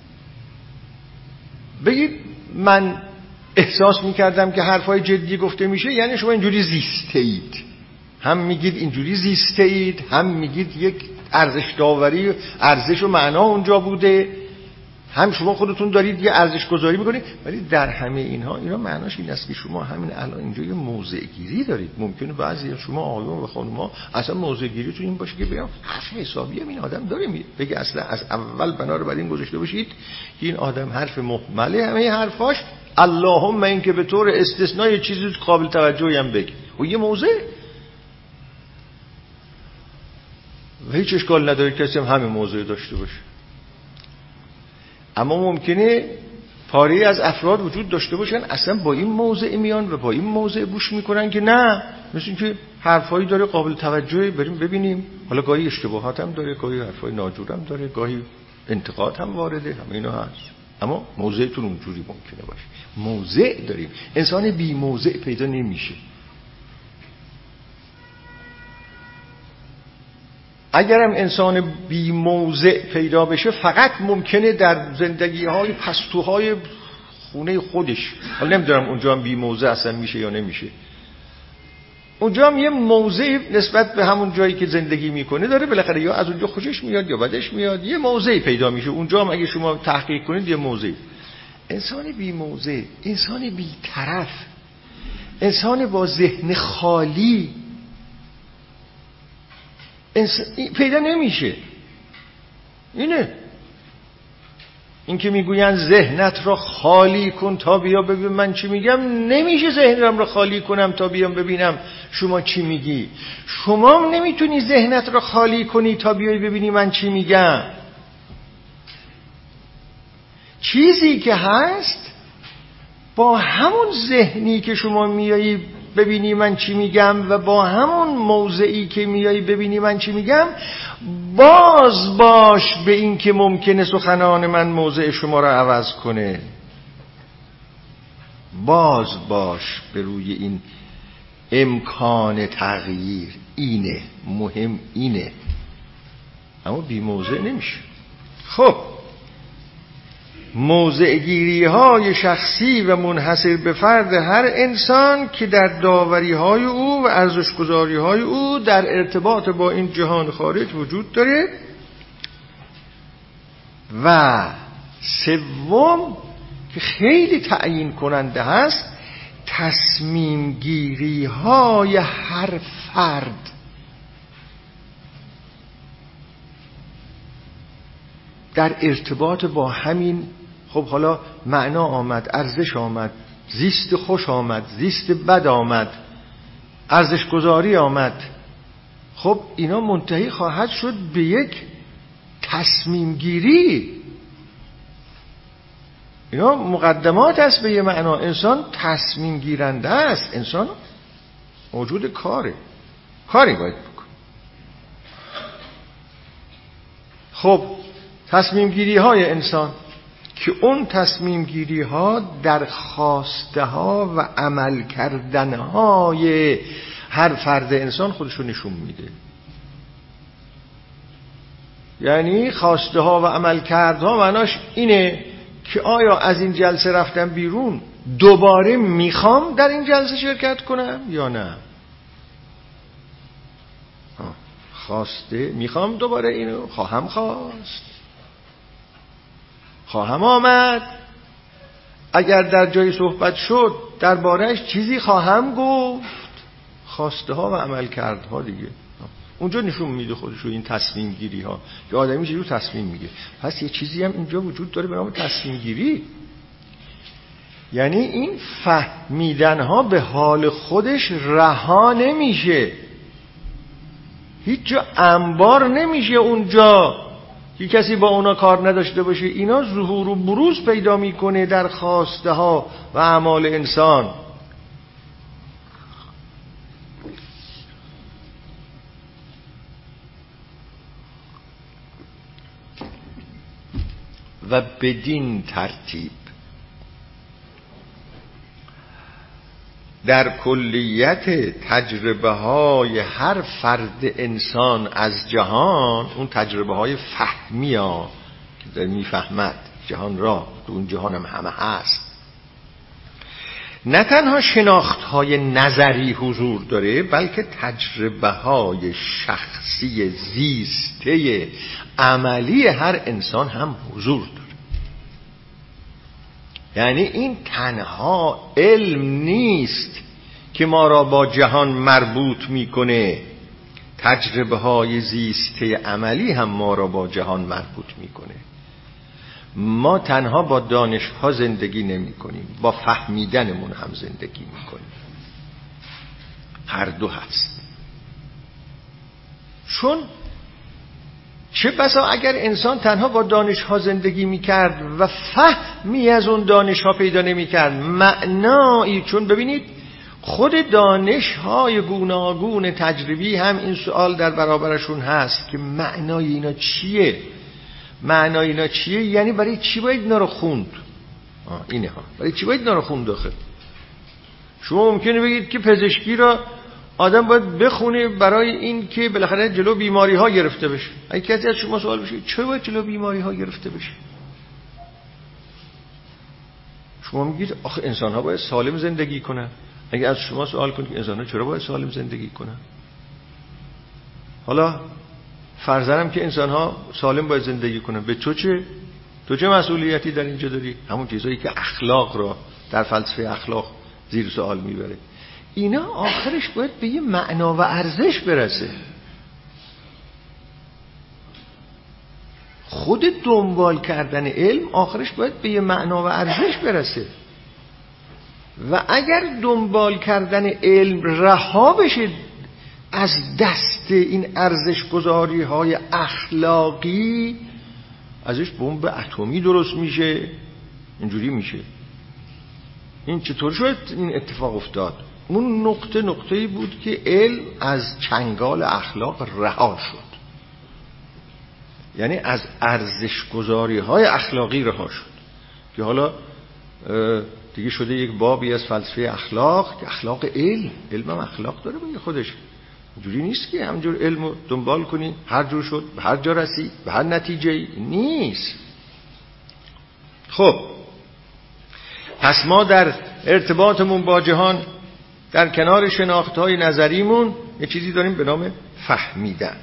بگید من احساس میکردم که حرفای جدی گفته میشه، یعنی شما اینجوری زیسته اید. هم میگید اینجوری زیسته اید، هم میگید یک ارزش داوری، ارزش و معنا اونجا بوده، هم شما خودتون دارید یه ارزش گذاری میکنید. ولی در همه اینا معناش این است که شما همین الان اینجا یه موضع گیری دارید. ممکنه بعضی از شما آقایون و خانم‌ها اصلا موضع گیریتون این باشه که بگم حرف حسابی این آدم داره، بگه اصلا از اول بنا رو بر این گذاشته باشید که این آدم حرف محمله، همه حرفاش اللهم این که به طور استثنایی چیزی قابل توجهی هم بگه و یه موضع و هیچ اشکال نداره کسی هم همین موضوع داشته باشه. اما ممکنه پاری از افراد وجود داشته باشن اصلا با این موضع میان و با این موضع گوش میکنن که نه، مثل این که حرفایی داره قابل توجهی، بریم ببینیم. حالا گاهی اشتباهات هم داره، گاهی حرفای ناجور هم داره، گاهی انتقاد هم وارده، همه اینا هست. اما موضعتون اونجوری ممکنه باشه. موضع داریم. انسان بی موضع پیدا نمیشه. اگرم انسان بی موضع پیدا بشه فقط ممکنه در زندگی‌های پستوهای خونه خودش. حالا نمیدونم اونجا هم بی موضع اصلا میشه یا نمیشه. اونجا هم یه موضع نسبت به همون جایی که زندگی میکنه داره، بالاخره یا از اونجا خوشش میاد یا بدش میاد، یه موضعی پیدا میشه. اونجا هم اگه شما تحقیق کنید یه موضع. انسان بی موضع، انسان بی طرف، انسان با ذهن خالی پیدا نمیشه. این که میگوین ذهنت را خالی کن تا بیا ببین من چی میگم، نمیشه ذهنم را خالی کنم تا بیام ببینم شما چی میگی. شما هم نمیتونی ذهنت را خالی کنی تا بیای ببینی من چی میگم. چیزی که هست با همون ذهنی که شما میایی ببینی من چی میگم و با همون موضعی که میایی ببینی من چی میگم، باز باش به این که ممکنه سخنان من موضع شما را عوض کنه. باز باش به روی این امکان تغییر. اینه مهم، اینه. اما بی موضع نمیشه. خب موضع گیری های شخصی و منحصر به فرد هر انسان که در داوری های او و ارزش گذاری های او در ارتباط با این جهان خارج وجود داره. و سوم که خیلی تعیین کننده هست، تصمیم گیری های هر فرد در ارتباط با همین. خب حالا معنا آمد، ارزش آمد، زیست خوش آمد، زیست بد آمد، ارزش گذاری آمد. خب اینا منتهی خواهد شد به یک تصمیم گیری. اینا مقدمات است به یه معنا. انسان تصمیم گیرنده است. انسان موجود کاری باید بکنه. خب تصمیم گیری های انسان که اون تصمیم گیری ها در خواسته ها و عمل کردن های هر فرد انسان خودشو نشون میده. یعنی خواسته ها و عمل کردها معناش اینه که آیا از این جلسه رفتم بیرون دوباره میخوام در این جلسه شرکت کنم یا نه. خواسته میخوام دوباره اینو خواهم خواست، خواهم آمد، اگر در جایی صحبت شد درباره‌اش چیزی خواهم گفت. خواسته ها و عمل کردها دیگه اونجا نشون میده خودشو این تصمیم گیری ها که آدمی چجور تصمیم میگیره. پس یه چیزی هم اینجا وجود داره به نام تصمیم گیری. یعنی این فهمیدن ها به حال خودش رها نمیشه، هیچ جا انبار نمیشه اونجا که کسی با اونا کار نداشته باشه. اینا ظهور و بروز پیدا میکنه در خواسته ها و اعمال انسان. و بدین ترتیب در کلیت تجربه های هر فرد انسان از جهان، اون تجربه های فهمی ها که در میفهمد جهان را، تو اون جهان هم همه هست، نه تنها شناخت های نظری حضور داره بلکه تجربه های شخصی زیسته عملی هر انسان هم حضور داره. یعنی این تنها علم نیست که ما را با جهان مربوط میکنه، تجربه های زیسته عملی هم ما را با جهان مربوط میکنه. ما تنها با دانش ها زندگی نمی کنیم، با فهمیدنمون هم زندگی می کنیم. هر دو هست. چون چه بسا اگر انسان تنها با دانش ها زندگی می کرد و فهمی از اون دانش ها پیدا نمی کرد، معنایی، چون ببینید خود دانش های گوناگون تجربی هم این سوال در برابرشون هست که معنای اینا چیه؟ معنای اینا چیه؟ یعنی برای چی باید اینا رو خوند؟ اینه ها، برای چی باید اینا رو خوند آخه؟ شما ممکنه بگید که پزشکی را آدم باید بخونه برای این که بالاخره جلو بیماری ها گرفته بشه. اگه کسی از شما سوال بشه چرا باید جلو بیماری ها گرفته بشه؟ شما میگید آخه انسان ها باید سالم زندگی کنن. اگه از شما سوال کنید که انسان ها چرا باید سالم زندگی کنن؟ حالا فرضاً که انسان ها سالم باید زندگی کنن، به تو چه؟ تو چه مسئولیتی در اینجا داری؟ همون چیزایی که اخلاق را در فلسفه اخلاق زیر سوال میبره. اینا آخرش باید به یه معنا و ارزش برسه. خود دنبال کردن علم آخرش باید به یه معنا و ارزش برسه. و اگر دنبال کردن علم رها بشه از دست این ارزش گذاری های اخلاقی، ازش بمب اتمی درست میشه. اینجوری میشه. این چطور شد این اتفاق افتاد؟ اون نقطه‌ای بود که علم از چنگال اخلاق رها شد. یعنی از ارزش گذاری های اخلاقی رها شد که حالا دیگه شده یک بابی از فلسفه اخلاق که اخلاق علم هم اخلاق داره به خودش. اینجوری نیست که همجور علم رو دنبال کنی هر جور شد به هر جا رسی به هر نتیجه‌ای نیست. خب پس ما در ارتباطمون با جهان در کنار شناخت‌های نظریمون یه چیزی داریم به نام فهمیدن.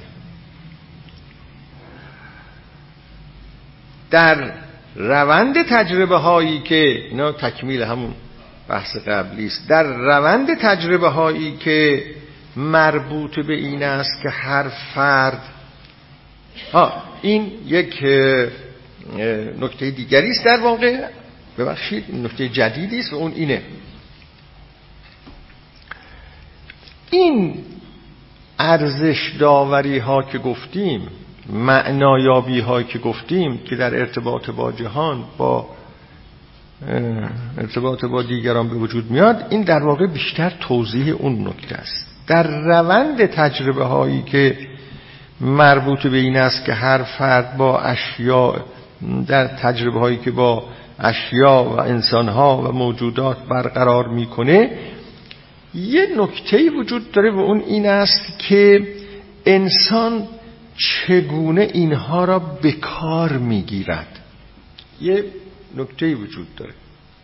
در روند تجربه هایی که اینا تکمیل همون بحث قبلی است، در روند تجربه هایی که مربوط به این است که هر فرد این یک نکته دیگری است در واقع، ببخشید نکته جدیدی است و اون اینه: این ارزش داوری ها که گفتیم، معنایابی ها که گفتیم که در ارتباط با جهان با ارتباط با دیگران به وجود میاد، این در واقع بیشتر توضیح اون نکته است. در روند تجربه هایی که مربوط به این است که هر فرد با اشیاء، در تجربه هایی که با اشیاء و انسان ها و موجودات برقرار میکنه، یه نکته‌ای وجود داره و اون این است که انسان چگونه اینها را به کار میگیرد. یه نکته‌ای وجود داره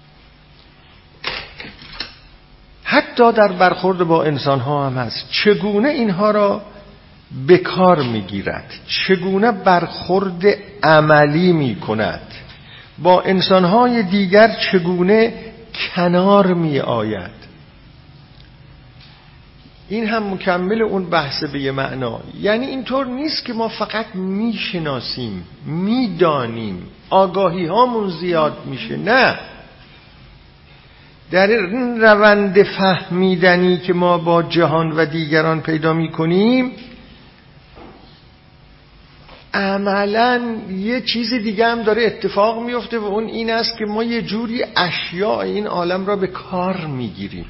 حتی در برخورد با انسان ها هم هست، چگونه اینها را به کار میگیرد، چگونه برخورد عملی میکند با انسان های دیگر، چگونه کنار می آید. این هم مکمل اون بحث به یه معنا. یعنی اینطور نیست که ما فقط میشناسیم، میدانیم، آگاهی هامون زیاد میشه. نه، در این روند فهمیدنی که ما با جهان و دیگران پیدا میکنیم، عملاً یه چیز دیگه هم داره اتفاق میفته و اون این است که ما یه جوری اشیاء این عالم را به کار میگیریم.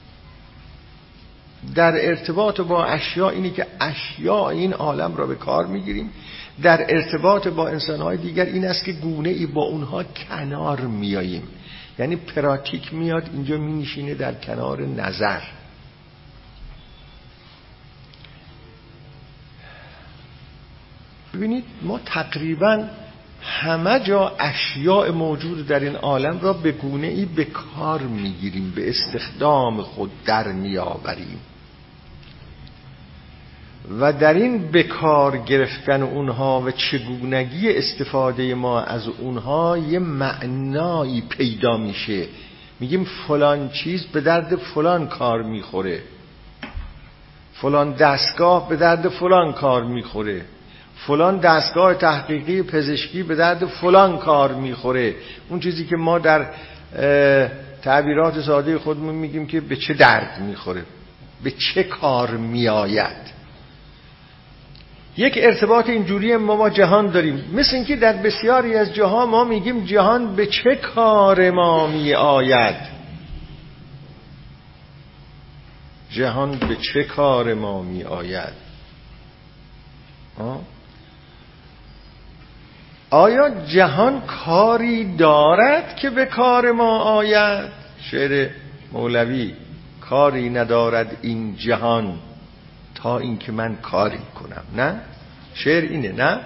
در ارتباط با اشیاء اینی که اشیاء این عالم را به کار میگیریم. در ارتباط با انسان‌های دیگر این است که گونه ای با اونها کنار میاییم. یعنی پراتیک میاد اینجا مینشینه در کنار نظر. ببینید ما تقریباً همه جا اشیاء موجود در این عالم را به گونه ای به کار میگیریم، به استخدام خود در میآوریم و در این به کار گرفتن اونها و چگونگی استفاده ما از اونها یه معنایی پیدا میشه. میگیم فلان چیز به درد فلان کار میخوره، فلان دستگاه به درد فلان کار میخوره، فلان دستگاه تحقیقی پزشکی به درد فلان کار میخوره. اون چیزی که ما در تعبیرات ساده خودمون میگیم که به چه درد میخوره، به چه کار میآید. یک ارتباط اینجوری ما با جهان داریم، مثل اینکه در بسیاری از جاها ما میگیم جهان به چه کار ما میآید، جهان به چه کار ما میآید. آیا جهان کاری دارد که به کار ما آید؟ شعر مولوی. کاری ندارد این جهان تا اینکه من کاری کنم. نه شعر اینه، نه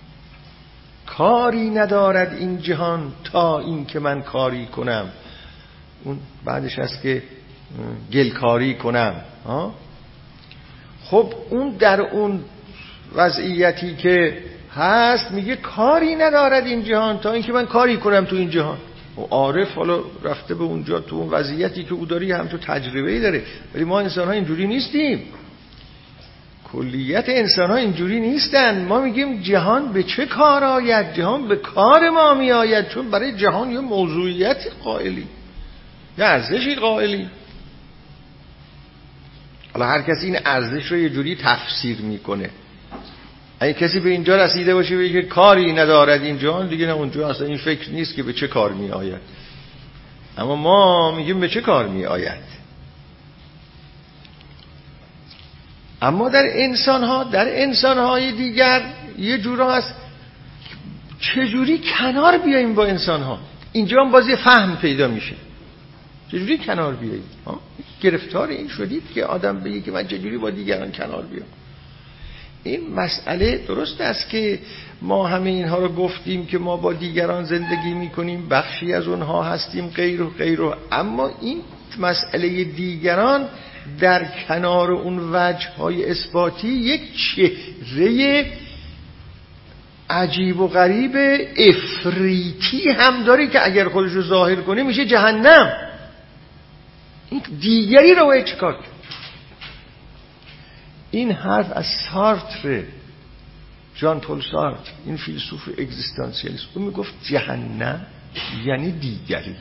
کاری ندارد این جهان تا اینکه من کاری کنم. اون بعدش هست که گلکاری کنم. خب اون در اون وضعیتی که هست میگه کاری ندارد این جهان تا اینکه من کاری کنم تو این جهان. و عارف حالا رفته به اونجا، تو اون وضعیتی که او داری همچون تجربه‌ای داره. ولی ما انسان‌ها اینجوری نیستیم، کلیت انسان‌ها اینجوری نیستن. ما میگیم جهان به چه کار آید؟ جهان به کار ما میآید، چون برای جهان یه موضوعیت قائلی، یه ارزشی قائلی. حالا هر کسی این ارزش رو یه جوری تفسیر میکنه. اگه کسی به اینجا رسیده باشه بگه کاری ندارد این جهان، دیگه نه اونجا اصلا این فکر نیست که به چه کار می آید. اما ما میگیم به چه کار می آید. اما در انسانهای دیگر یه جورا هست چجوری کنار بیاییم با انسانها. اینجا هم بازی فهم پیدا میشه، چجوری کنار بیاییم. گرفتار این شدید که آدم بگه که من چجوری با دیگران کنار بیام. این مسئله درست است که ما همه اینها رو گفتیم که ما با دیگران زندگی میکنیم، بخشی از اونها هستیم، غیر و غیر و، اما این مسئله دیگران در کنار اون وجه‌های اثباتی یک چهره عجیب و غریب افریتی هم داره که اگر خودش رو ظاهر کنه میشه جهنم. این دیگری رو باید چکار کنه. این حرف از سارتر، ژان پل سارتر، این فیلسوف اگزیستانسیالیست، اون میگفت جهنم یعنی دیگری.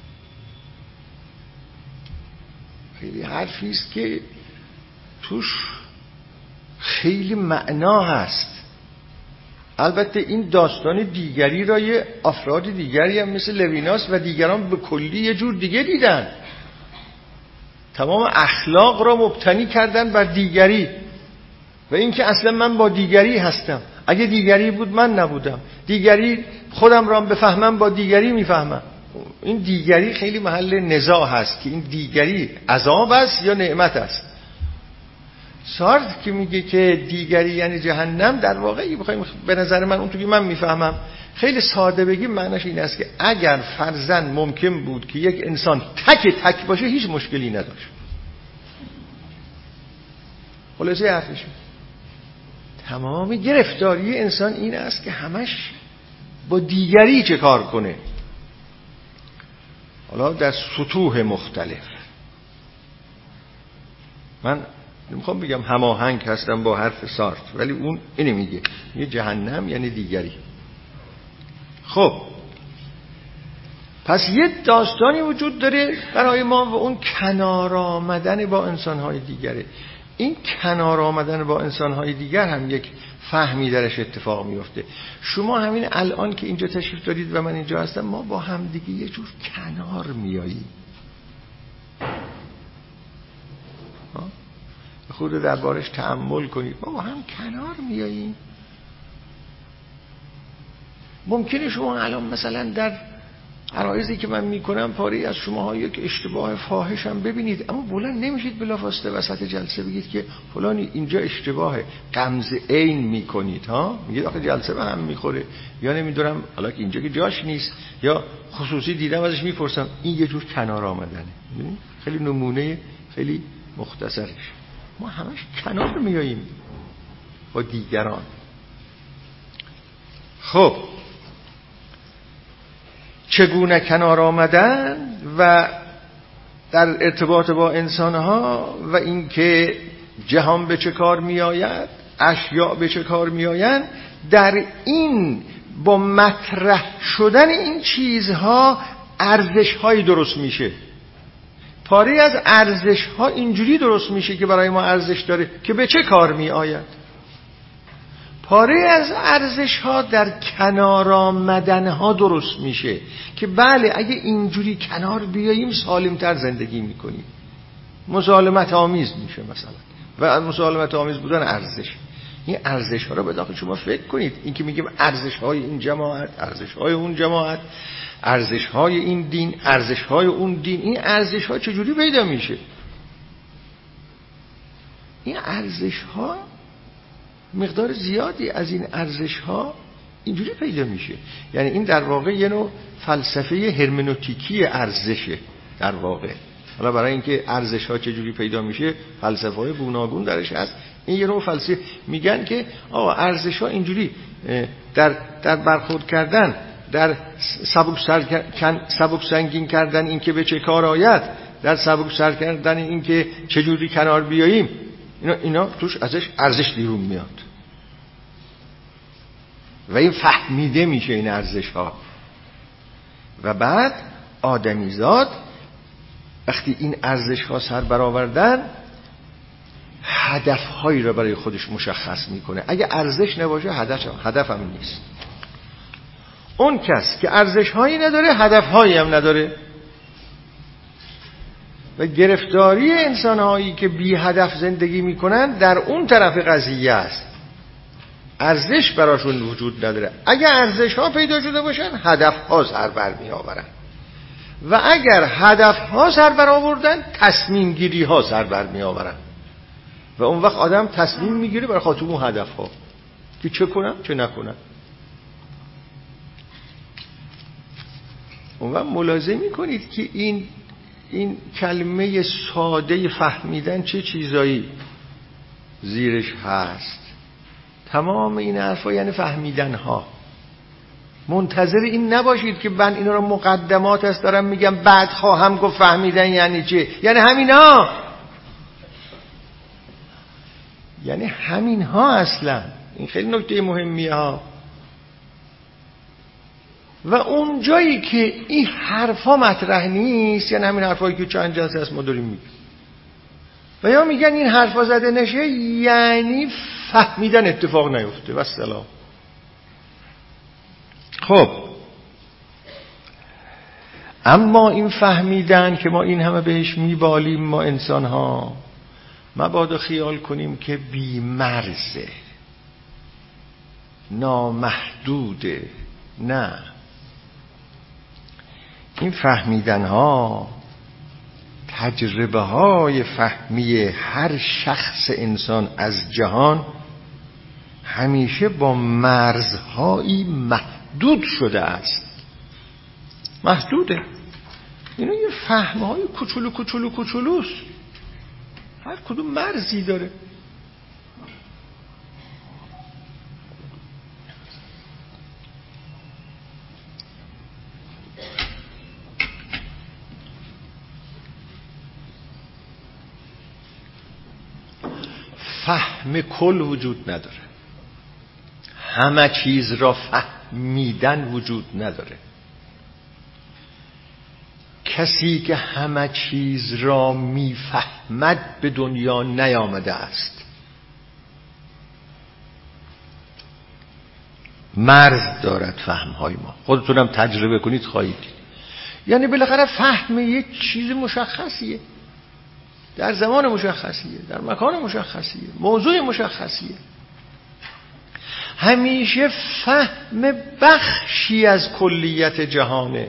خیلی حرفی است که توش خیلی معنا هست. البته این داستان دیگری را یه افراد دیگری هم مثل لویناس و دیگران به کلی یه جور دیگه دیدن. تمام اخلاق را مبتنی کردن بر دیگری و اینکه اصلا من با دیگری هستم، اگه دیگری بود من نبودم، دیگری خودم را بفهمم با دیگری میفهمم. این دیگری خیلی محل نزاع هست که این دیگری عذاب است یا نعمت است. سارتر که میگه که دیگری یعنی جهنم، در واقع بخوایم به نظر من اونطوری من میفهمم خیلی ساده بگیم معناش این است که اگر فرضاً ممکن بود که یک انسان تک باشه هیچ مشکلی نداشت. خلاصه حرفش تمام گرفتاری انسان این است که همش با دیگری چه کار کنه، حالا در سطوح مختلف. من نمیخوام بگم هماهنگ هستم با حرف سارتر، ولی اون اینو میگه، یه جهنم یعنی دیگری. خب پس یه داستانی وجود داره برای ما و اون کنار آمدن با انسانهای دیگره. این کنار آمدن با انسانهای دیگر هم یک فهمی درش اتفاق میفته. شما همین الان که اینجا تشریف دارید و من اینجا هستم، ما با هم دیگه یه جور کنار میاییم. خود دربارش تأمل کنید، ما با هم کنار میاییم. ممکنه شما الان مثلا در عرایضی که من میکنم پاری از شماها یک اشتباه فاحش هم ببینید، اما بلند نمیشید بلافاصله وسط جلسه بگید که فلانی اینجا اشتباهه، غمز عین میکنید ها، میگید آخه جلسه به هم میخوره، یا نمیدونم حالا که اینجا که جاش نیست، یا خصوصی دیدم ازش میپرسم. این یه جور کنار آمدنه. خیلی نمونه خیلی مختصرش. ما همش کنار میاییم با دیگران. خب چگونه کنار آمدن و در ارتباط با انسانها و اینکه جهان به چه کار می آید، اشیاء به چه کار می آیند، در این با مطرح شدن این چیزها ارزش‌هایی درست میشه. پاره از ارزش‌ها اینجوری درست میشه که برای ما ارزش داره که به چه کار می آید. پاره از ارزش‌ها در کنار آمدن‌ها درست میشه که بله اگه اینجوری کنار بیاییم سالم‌تر زندگی میکنیم. مسالمت آمیز میشه مثلا، و مسالمت آمیز بودن ارزش. این ارزش ها رو به داخل شما فکر کنید. این که میگیم ارزش های این جماعت، ارزش های اون جماعت، ارزش های این دین، ارزش های اون دین، این ارزش ها چجوری پیدا میشه؟ این ارزش ها مقدار زیادی از این ارزش ها اینجوری پیدا میشه. یعنی این در واقع یه نوع فلسفه هرمنوتیکی ارزشه در واقع. حالا برای اینکه ارزش ها چجوری پیدا میشه فلسفه های گوناگون درش هست. این یه نوع فلسفه میگن که آقا ارزش ها اینجوری در برخورد کردن، در سبک سنگین کردن این که به چه کار آید، در سبک سر کردن این که چجوری کنار بیاییم، اینا توش ازش ارزش بیرون میاد و این فهمیده میشه این ارزش ها. و بعد آدمیزاد وقتی این ارزش ها سر برآوردن هدف هایی را برای خودش مشخص میکنه. اگه ارزش نباشه هدف هم نیست. اون کس که ارزش هایی نداره هدف هایی هم نداره. و گرفتاری انسان هایی که بی هدف زندگی میکنن در اون طرف قضیه است. ارزش براشون وجود نداره. اگر ارزش ها پیدا شده باشن هدف ها سر بر می آورن و اگر هدف ها سر بر آوردن تصمیم گیری ها سر بر می آورن و اون وقت آدم تصمیم میگیره برای خاطر اون هدف ها که چه کنم چه نکنم. اون وقت ملاحظه میکنید که این کلمه ساده فهمیدن چه چیزایی زیرش هست. تمام این حرفا یعنی فهمیدن ها. منتظر این نباشید که من اینا رو مقدمات است دارم میگم بعد خواهم گفت فهمیدن یعنی چه. یعنی همینا، یعنی همین ها اصلا. این خیلی نکته مهمیه ها. و اون جایی که این حرفا مطرح نیست، یعنی همین حرفایی که چند جلسه است ما داریم میگیم و یا میگن این حرفا زده نشه، یعنی فهمیدن اتفاق نیفته و سلام. خب اما این فهمیدن که ما این همه بهش میبالیم ما انسان ها، مبادا خیال کنیم که بی مرزه، نامحدوده. نه، این فهمیدن ها، تجربه های فهمی هر شخص انسان از جهان همیشه با مرزهایی محدود شده است. محدوده. اینا یه فهمهای کوچولوست. هر کدوم مرزی داره. فهم کل وجود نداره. همه چیز را فهمیدن وجود نداره. کسی که همه چیز را میفهمد به دنیا نیامده است. مرز دارد فهمهای ما. خودتونم تجربه کنید خواهید دید. یعنی بالاخره فهم یک چیز مشخصیه، در زمان مشخصیه، در مکان مشخصیه، موضوع مشخصیه. همیشه فهم بخشی از کلیت جهانه.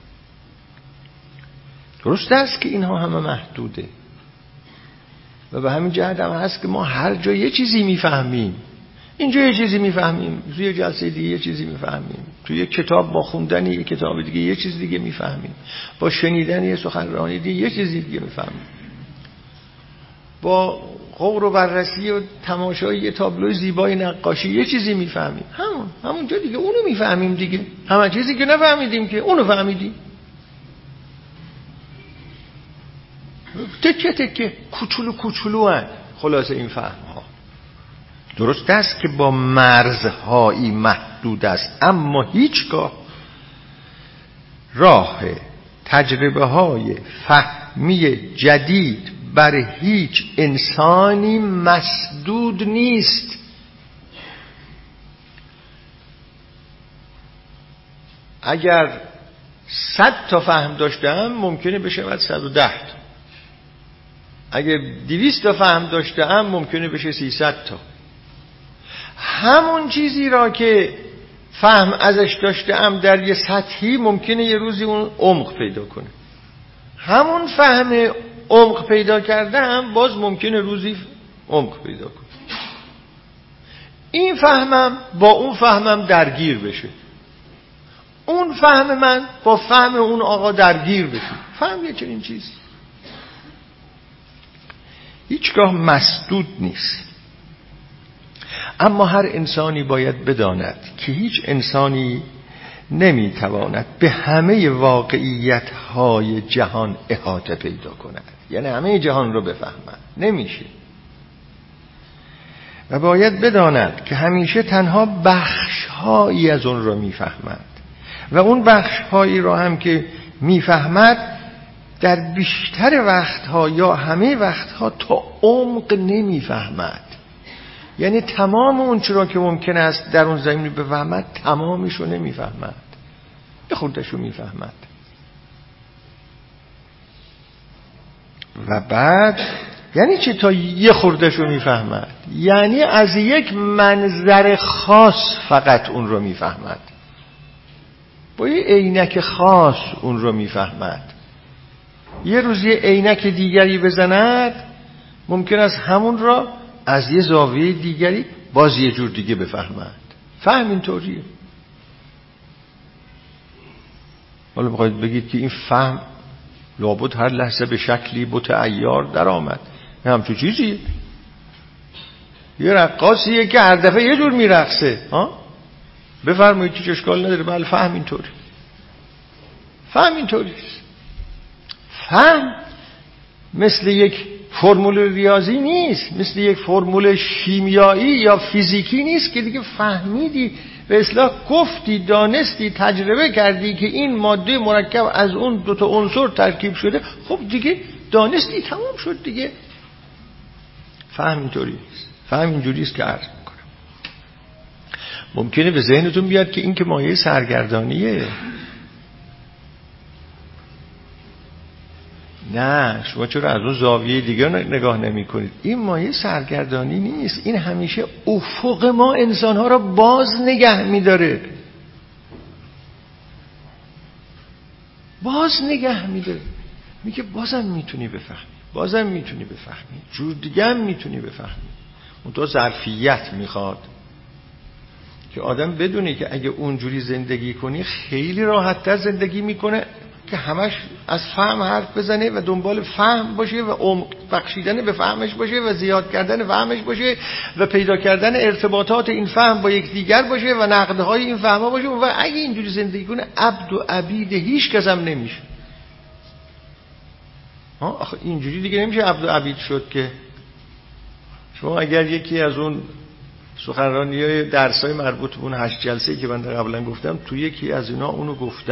درست است که اینها همه محدوده و به همین جهت هم هست که ما هر جا یه چیزی میفهمیم. اینجا یه چیزی میفهمیم، توی جلسه دیگه یه چیزی میفهمیم، توی یک کتاب با خوندن یک کتاب دیگه یه چیز دیگه میفهمیم، با شنیدن یه سخنرانی دیگه یه چیزی دیگه میفهمیم، با غور و بررسی و تماشای یه تابلوی زیبای نقاشی یه چیزی میفهمیم. همونجا دیگه اونو میفهمیم دیگه. همه چیزی که نفهمیدیم که اونو فهمیدیم. تکه تکه کوچولو هست خلاصه این فهم ها. درست است که با مرزهایی محدود است، اما هیچگاه راه تجربه های فهمی جدید بر هیچ انسانی مسدود نیست. اگر 100 تا فهم داشتم ممکنه بشه 110 تا. اگر 200 تا فهم داشتم ممکنه بشه 300 تا. همون چیزی را که فهم ازش داشتم در یه سطحی ممکنه یه روزی اون عمق پیدا کنه. همون فهم عمق پیدا کردم باز ممکنه روزی عمق پیدا کنه. این فهمم با اون فهمم درگیر بشه، اون فهم من با فهم اون آقا درگیر بشه. فهم یه چنین چیزی هیچگاه مسدود نیست. اما هر انسانی باید بداند که هیچ انسانی نمیتواند به همه واقعیت‌های جهان احاطه پیدا کند، یعنی همه جهان رو بفهمد، نمیشه. و باید بداند که همیشه تنها بخش‌هایی از اون رو میفهمد و اون بخش‌هایی رو هم که میفهمد در بیشتر وقتها یا همه وقتها تا عمق نمیفهمد. یعنی تمام اون چرا که ممکن است در اون زمین بفهمد تمامش رو نمیفهمد، یه خودش رو میفهمد. و بعد یعنی چه تا یه خوردش رو میفهمد؟ یعنی از یک منظر خاص فقط اون رو میفهمد، با یه عینک خاص اون رو میفهمد. یه روز یه عینک دیگری بزند ممکن است همون را از یه زاویه دیگری باز یه جور دیگه بفهمد. فهم اینطوریه. حالا بخواید بگید که این فهم لابد هر لحظه به شکلی بت عیار در آمد، نه همچون چیزیه. یه رقاصیه که هر دفعه یه جور میرقصه، بفرمایید که اشکال نداره. بله فهم اینطوری، فهم اینطوریست. فهم مثل یک فرمول ریاضی نیست، مثل یک فرمول شیمیایی یا فیزیکی نیست که دیگه فهمیدی، به اصطلاح گفتی، دانستی، تجربه کردی که این ماده مرکب از اون دو تا عنصر ترکیب شده، خب دیگه دانستی، تمام شد دیگه. فهم اینطوری نیست. فهم اینجوری است که عرض میکنم. ممکنه به ذهنتون بیاد که این که مایه سرگردانیه. نه، شما چرا از اون زاویه دیگه نگاه نمی کنید؟ این مایه سرگردانی نیست، این همیشه افق ما انسان‌ها را باز نگه می‌داره، باز نگه می‌داره. میگه بازم میتونی بفهمی، بازم میتونی بفهمی، جور دیگه هم میتونی بفهمی. اون تو ظرفیت میخواد که آدم بدونه که اگه اونجوری زندگی کنی خیلی راحت‌تر زندگی میکنه که همش از فهم حرف بزنه و دنبال فهم باشه و عمق بخشیدن به فهمش باشه و زیاد کردن فهمش باشه و پیدا کردن ارتباطات این فهم با یک دیگر باشه و نقدهای این فهم‌ها باشه. و اگه اینجوری زندگی کنه عبد و عبید هیچ کس هم نمیشه. آخه اینجوری دیگه نمیشه عبد و عبید شد که. شما اگر یکی از اون سخنرانی‌های درس‌های مربوط به اون 8 جلسه‌ای که من قبلا گفتم، تو یکی از اینا اونو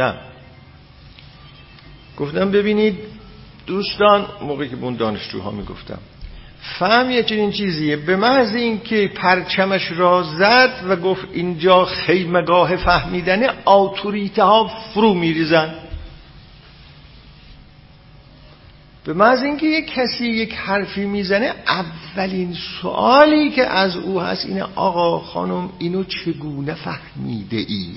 گفتم ببینید دوستان، موقعی که به اون دانشجوها میگفتم، فهم یه چنین چیزیه، به محض این که پرچمش را زد و گفت اینجا خیمگاه فهمیدنه، اتوریته ها فرو میریزن. به محض این که یک کسی یک حرفی میزنه، اولین سوالی که از او هست اینه آقا خانم اینو چگونه فهمیده ای؟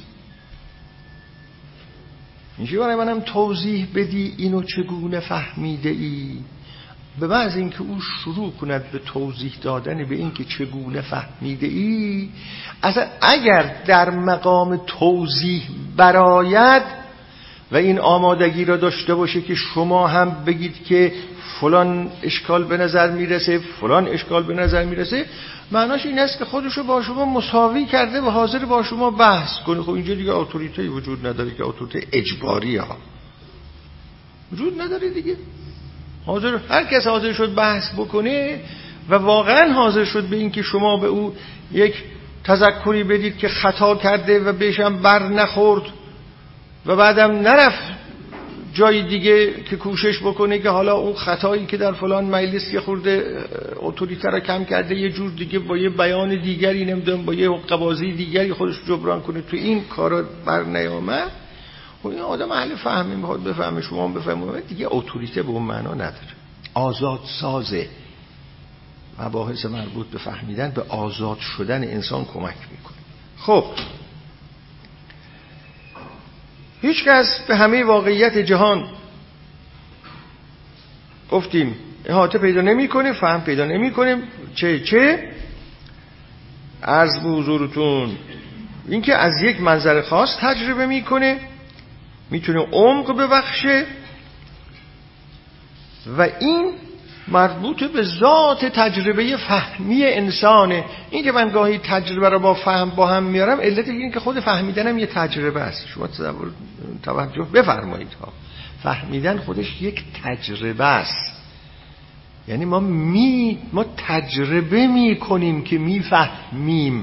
میشه برای منم توضیح بدی اینو چگونه فهمیده ای؟ به محض اینکه او شروع کند به توضیح دادن به اینکه چگونه فهمیده ای، اصلا اگر در مقام توضیح برآید و این آمادگی را داشته باشه که شما هم بگید که فلان اشکال به نظر میرسه، فلان اشکال به نظر میرسه، معناش این است که خودشو با شما مساوی کرده و حاضر با شما بحث کنه. خب اینجا دیگه اتوریته وجود نداره که اتوریته اجباری ها وجود نداره دیگه. حاضر، هر کس حاضر شد بحث بکنه و واقعا حاضر شد به این که شما به او یک تذکری بدید که خطا کرده و بهشم بر نخورد و بعدم نرفت جای دیگه که کوشش بکنه که حالا اون خطایی که در فلان مجلس یه خورده اتوریته را کم کرده یه جور دیگه با یه بیان دیگری، نمیدونم با یه حقه‌بازی دیگری خودش جبران کنه، تو این کارا بر نیامد. و این آدم اهل فهمی میخواد بفهمه، شما هم بفهمه، دیگه اتوریته به اون معنا نداره، آزاد سازه. مباحث مربوط به فهمیدن به آزاد شدن انسان کمک میکنه. خب هیچ کس به همه واقعیت جهان گفتیم احاطه پیدا نمیکنه، فهم پیدا نمیکنه. چه عرض به حضورتون اینکه از یک منظر خاص تجربه میکنه، میتونه عمق ببخشه و این مربوط به ذات تجربه فهمی انسانه. این که من گاهی تجربه رو با فهم با هم میارم، علت این که خود فهمیدنم یه تجربه است. شما توجه بفرمایید ها، فهمیدن خودش یک تجربه است. یعنی ما تجربه میکنیم که میفهمیم.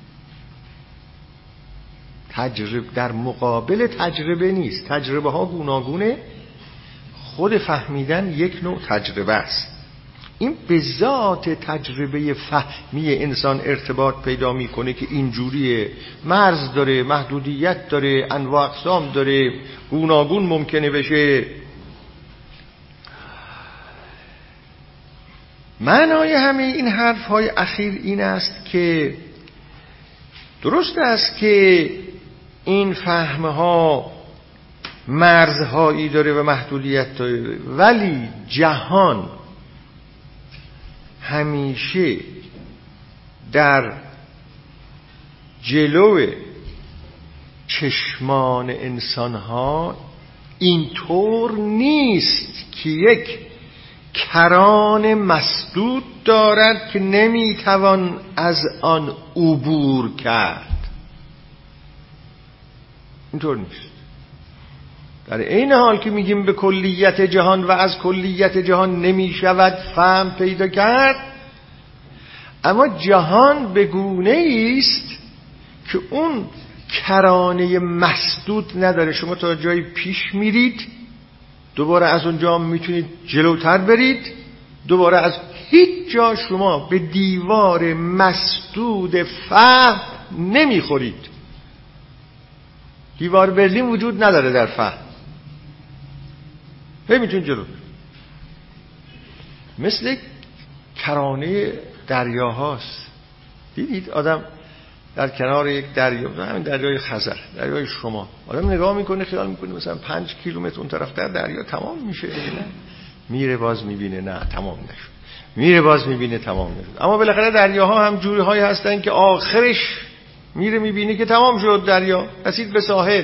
تجربه در مقابل تجربه نیست. تجربه ها گوناگونه، خود فهمیدن یک نوع تجربه است. این به ذات تجربه فهمی انسان ارتباط پیدا میکنه که اینجوریه، مرز داره، محدودیت داره، انواع اقسام داره، گوناگون ممکنه بشه. معنای همه این حرف‌های اخیر این است که درست است که این فهم‌ها مرزهایی داره و محدودیت داره، ولی جهان همیشه در جلو چشمان انسان‌ها اینطور نیست که یک کران مسدود دارد که نمیتوان از آن عبور کرد. اینطور نیست. در این حال که میگیم به کلیت جهان و از کلیت جهان نمیشود فهم پیدا کرد، اما جهان به گونه است که اون کرانه مسدود نداره. شما تا جایی پیش میرید، دوباره از اونجا میتونید جلوتر برید، دوباره از هیچ جا شما به دیوار مسدود فهم نمیخورید. دیوار برلین وجود نداره در فهم، میتونید جلو. مثل کرانه دریاهاست. دیدید آدم در کنار یک دریا، همین دریای خزر، دریای شما، آدم نگاه میکنه خیال میکنه مثلا 5 کیلومتر اون طرف در دریا تمام میشه، نه میره باز میبینه نه تمام نشد، میره باز میبینه تمام نشد. اما بالاخره دریاها هم جوری هایی هستن که آخرش میره میبینه که تمام شد دریا، رسید به ساحل.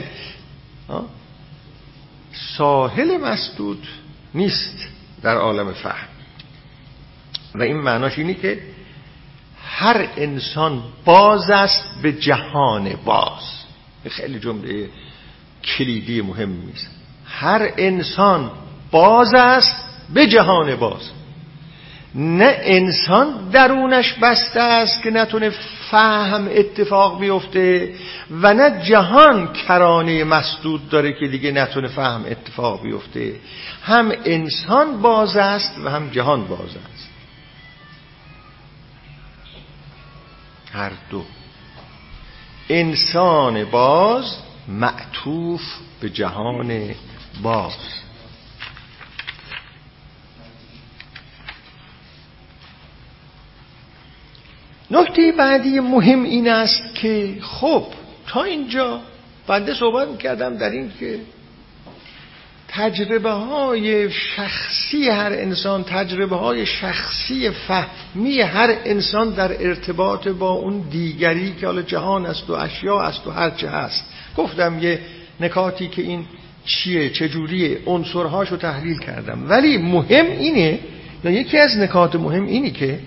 ساحل مسدود نیست در عالم فهم. و این معناش اینه که هر انسان باز است به جهان باز. خیلی جمله کلیدی مهمی است. هر انسان باز است به جهان باز. نه انسان درونش بسته است که نتونه فهم اتفاق بیفته، و نه جهان کرانه مسدود داره که دیگه نتونه فهم اتفاق بیفته. هم انسان باز است و هم جهان باز است. هر دو. انسان باز معطوف به جهان باز. نکته بعدی مهم این است که خب تا اینجا بنده صحبت میکردم در این که تجربه های شخصی هر انسان، تجربه های شخصی فهمی هر انسان در ارتباط با اون دیگری که حالا جهان است و اشیا است و هر چه هست. گفتم یه نکاتی که این چیه چجوریه عنصرهاشو تحلیل کردم، ولی مهم اینه، یا یکی از نکات مهم اینه که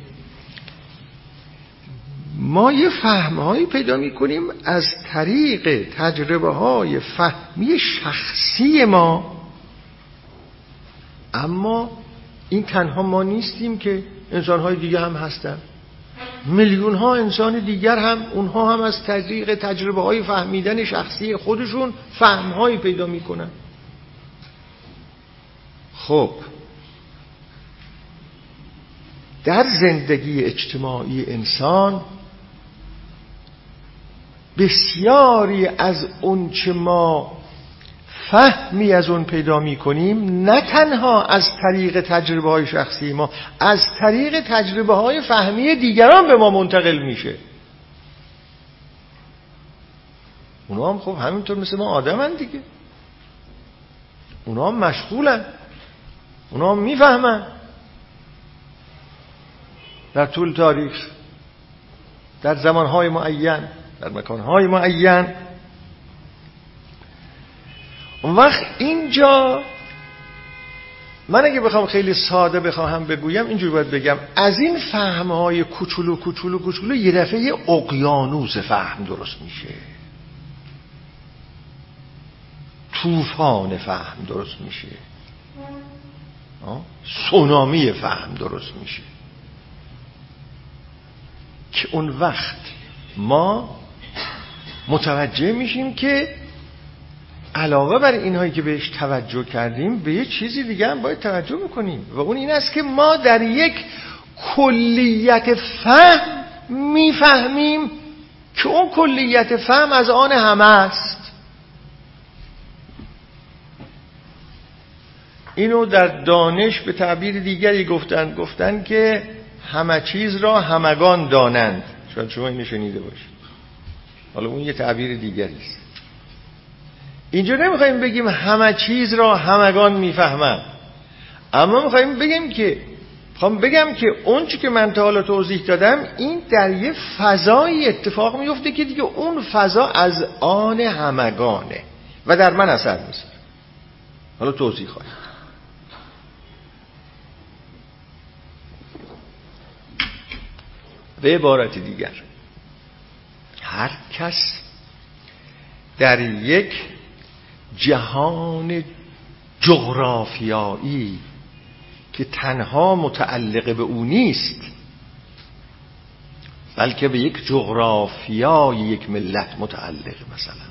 ما یه فهمهایی پیدا میکنیم از طریق تجربه های فهمی شخصی ما. اما این تنها ما نیستیم که انسان‌های دیگه هم هستن، میلیون ها انسان دیگر هم، اونها هم از طریق تجربه های فهمیدن شخصی خودشون فهمهایی پیدا میکنن. خب در زندگی اجتماعی انسان بسیاری از اون چه ما فهمی از اون پیدا میکنیم، نه تنها از طریق تجربه های شخصی ما، از طریق تجربه های فهمی دیگران به ما منتقل میشه. اونا هم خب همینطور مثل ما آدمن دیگه، اونا هم مشغولن، اونا هم میفهمن در طول تاریخ، در زمانهای معین، در مکانهای معین. اون وقت اینجا من اگه بخوام خیلی ساده بخوام بگویم اینجور باید بگم، از این فهمهای کوچولو کوچولو کوچولو یه دفعه یه اقیانوس فهم درست میشه، طوفان فهم درست میشه، سونامی فهم درست میشه، که اون وقت ما متوجه میشیم که علاوه بر اینهایی که بهش توجه کردیم به یه چیزی دیگه هم باید توجه بکنیم، و اون این است که ما در یک کلیت فهم میفهمیم که اون کلیت فهم از آن همه است. اینو در دانش به تعبیر دیگری گفتن که همه چیز را همگان دانند. شاید شما اینو شنیده باشید، حالا اون یه تعبیر دیگری است. اینجا نمیخوایم بگیم همه چیز را همگان میفهمن، اما میخوایم بگم که اون چی که من تا حالا توضیح دادم این در یه فضایی اتفاق میفته که دیگه اون فضا از آن همگانه و در من اثر میذاره. حالا توضیح خواهیم. به عبارت دیگر، هر کس در یک جهان جغرافیایی که تنها متعلق به او نیست، بلکه به یک جغرافیای یک ملت متعلق، مثلا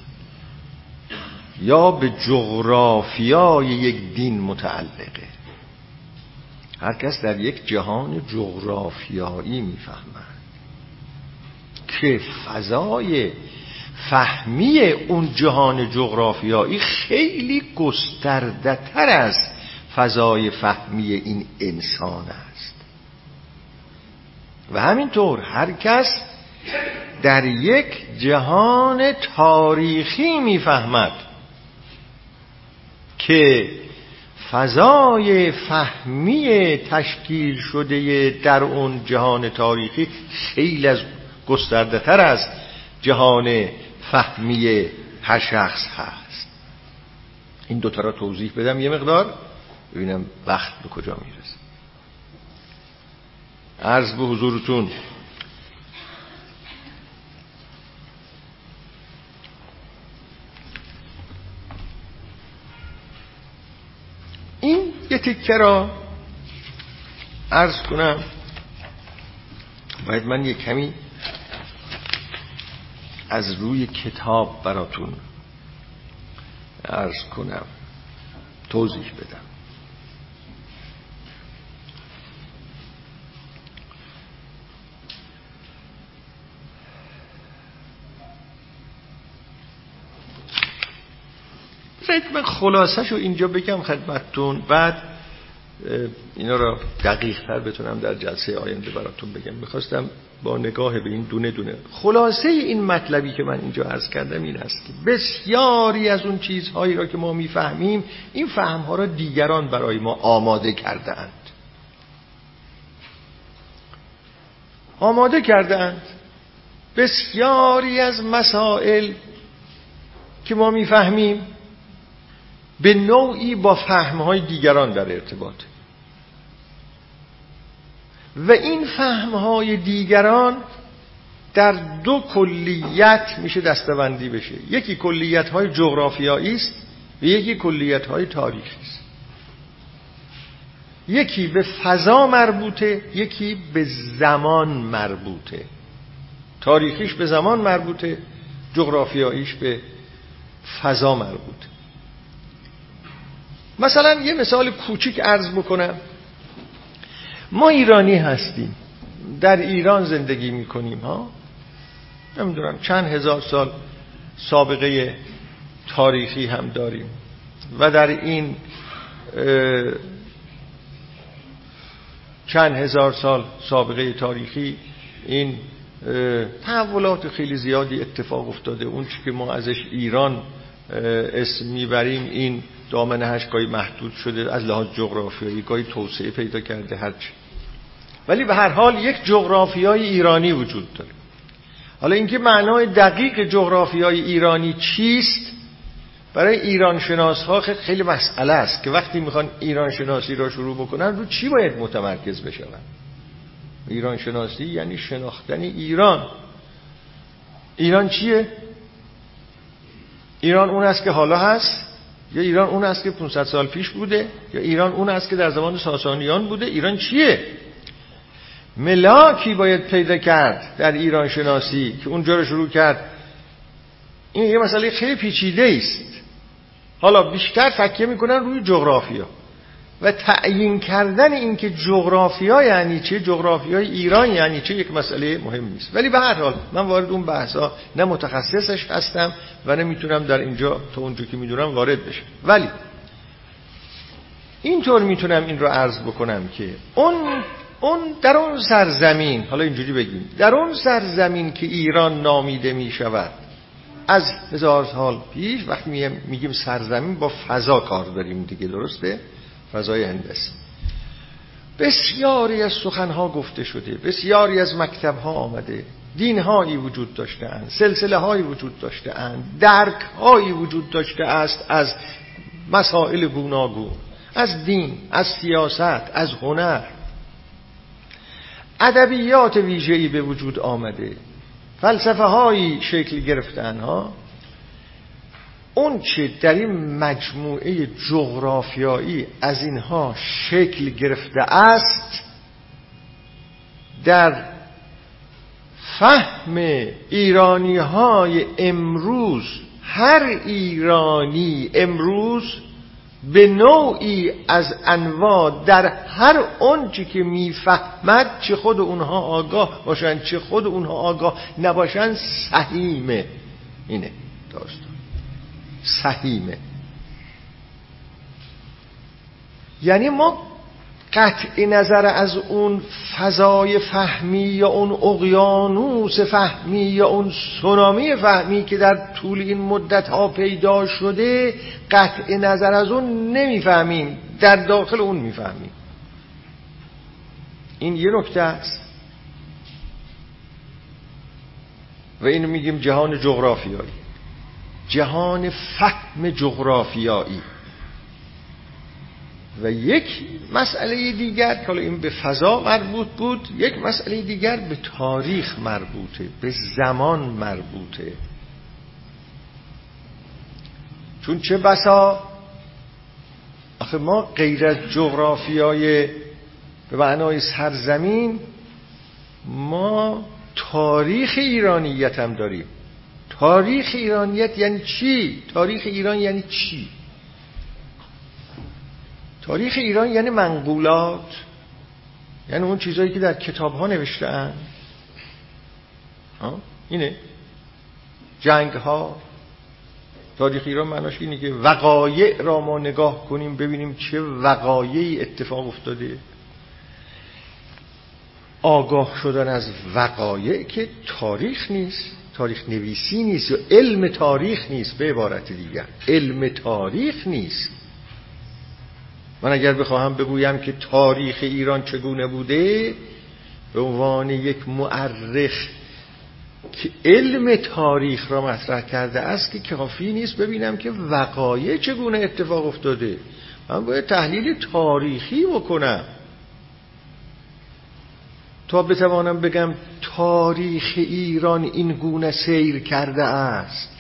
یا به جغرافیای یک دین متعلقه، هر کس در یک جهان جغرافیایی میفهمد که فضای فهمی اون جهان جغرافیایی خیلی گسترده تر از فضای فهمی این انسان است. و همینطور هر کس در یک جهان تاریخی میفهمد که فضای فهمی تشکیل شده در اون جهان تاریخی خیلی از گسترده تر از جهان فهمی هر شخص هست. این دوتا را توضیح بدم یه مقدار، ببینم وقت به کجا میرسه. عرض به حضورتون این یه تکه را عرض کنم، باید من یه کمی از روی کتاب براتون عرض کنم، توضیح بدم. من خلاصه‌شو اینجا بگم خدمتتون، بعد اینا را دقیق تر بتونم در جلسه آینده براتون بگم. میخواستم با نگاه به این دونه دونه خلاصه این مطلبی که من اینجا عرض کردم این است که بسیاری از اون چیزهایی را که ما میفهمیم، این فهمها را دیگران برای ما آماده کرده‌اند. بسیاری از مسائل که ما میفهمیم به نوعی با فهمهای دیگران در ارتباط، و این فهمهای دیگران در دو کلیت میشه دسته‌بندی بشه. یکی کلیت‌های جغرافیایی است و یکی کلیت‌های تاریخی است. یکی به فضا مربوطه، یکی به زمان مربوطه. تاریخیش به زمان مربوطه، جغرافیاییش به فضا مربوطه. مثلا یه مثال کوچیک عرض بکنم. ما ایرانی هستیم، در ایران زندگی میکنیم، نمیدونم چند هزار سال سابقه تاریخی هم داریم، و در این چند هزار سال سابقه تاریخی این تحولات خیلی زیادی اتفاق افتاده. اون چی که ما ازش ایران اسم میبریم این دامنه‌اش گاهی محدود شده از لحاظ جغرافیایی، گاهی توسعه پیدا کرده، هرچی، ولی به هر حال یک جغرافیای ایرانی وجود داره. حالا اینکه معنای دقیق جغرافیای ایرانی چیست برای ایران شناس ها خیلی مسئله است که وقتی میخوان ایران شناسی را شروع بکنن رو چی باید متمرکز بشن. ایران شناسی یعنی شناختن ایران. ایران چیه؟ ایران اون است که حالا هست، یا ایران اون است که 500 سال پیش بوده، یا ایران اون است که در زمان ساسانیان بوده؟ ایران چیه؟ ملاکی باید پیدا کرد در ایران شناسی که اونجا رو شروع کرد. این یه مسئله خیلی پیچیده است. حالا بیشتر تکیه میکنن روی جغرافیا و تعیین کردن این که جغرافیا یعنی چه، جغرافیای ایران یعنی چه، یک مسئله مهم نیست. ولی به هر حال من وارد اون بحثا نه متخصصش هستم و نمیتونم در اینجا تا اونجا که میدونم وارد بشم، ولی اینطور میتونم این رو عرض بکنم که اون در اون سرزمین، حالا اینجوری بگیم، در اون سرزمین که ایران نامیده میشود از 1000 سال پیش، وقتی میگیم سرزمین با فضا کار داریم دیگه، درسته؟ فضای هندسی. بسیاری از سخنها گفته شده، بسیاری از مکتبها آمده، دینهایی وجود داشته اند، سلسله هایی وجود داشته اند، درک هایی وجود داشته است از مسائل گوناگون، از دین، از سیاست، از هنر. ادبیات ویژه‌ای به وجود آمده، فلسفه هایی شکل گرفتن ها. اون چه در این مجموعه جغرافیایی از اینها شکل گرفته است در فهم ایرانی های امروز، هر ایرانی امروز به نوعی از انواع در هر آنچه که میفهمد، چه خود اونها آگاه باشن چه خود اونها آگاه نباشن، سهیمه. اینه داستان، سهیمه. یعنی ما قطع نظر از اون فضای فهمی یا اون اقیانوس فهمی یا اون سونامی فهمی که در طول این مدت ها پیدا شده، قطع نظر از اون نمیفهمیم، در داخل اون میفهمیم. این یه نکته است و اینو میگیم جهان جغرافیایی، جهان فهم جغرافیایی. و یک مسئله دیگر که حالا این به فضا مربوط بود، یک مسئله دیگر به تاریخ مربوطه، به زمان مربوطه. چون چه بسا آخه ما غیر از جغرافیای به معنای سرزمین، ما تاریخ ایرانیت هم داریم. تاریخ ایرانیت یعنی چی؟ تاریخ ایران یعنی چی؟ تاریخ ایران یعنی منقولات، یعنی اون چیزایی که در کتاب ها نوشته اند. اینه جنگ ها. تاریخ ایران معناش اینه که وقایع را ما نگاه کنیم ببینیم چه وقایعی اتفاق افتاده. آگاه شدن از وقایع که تاریخ نیست، تاریخ نویسی نیست، یا علم تاریخ نیست. به عبارت دیگر علم تاریخ نیست. من اگر بخواهم بگویم که تاریخ ایران چگونه بوده به عنوان یک مورخ که علم تاریخ را مطرح کرده است که کافی نیست ببینم که وقایع چگونه اتفاق افتاده. من باید تحلیل تاریخی بکنم تا بتوانم بگم تاریخ ایران این گونه سیر کرده است.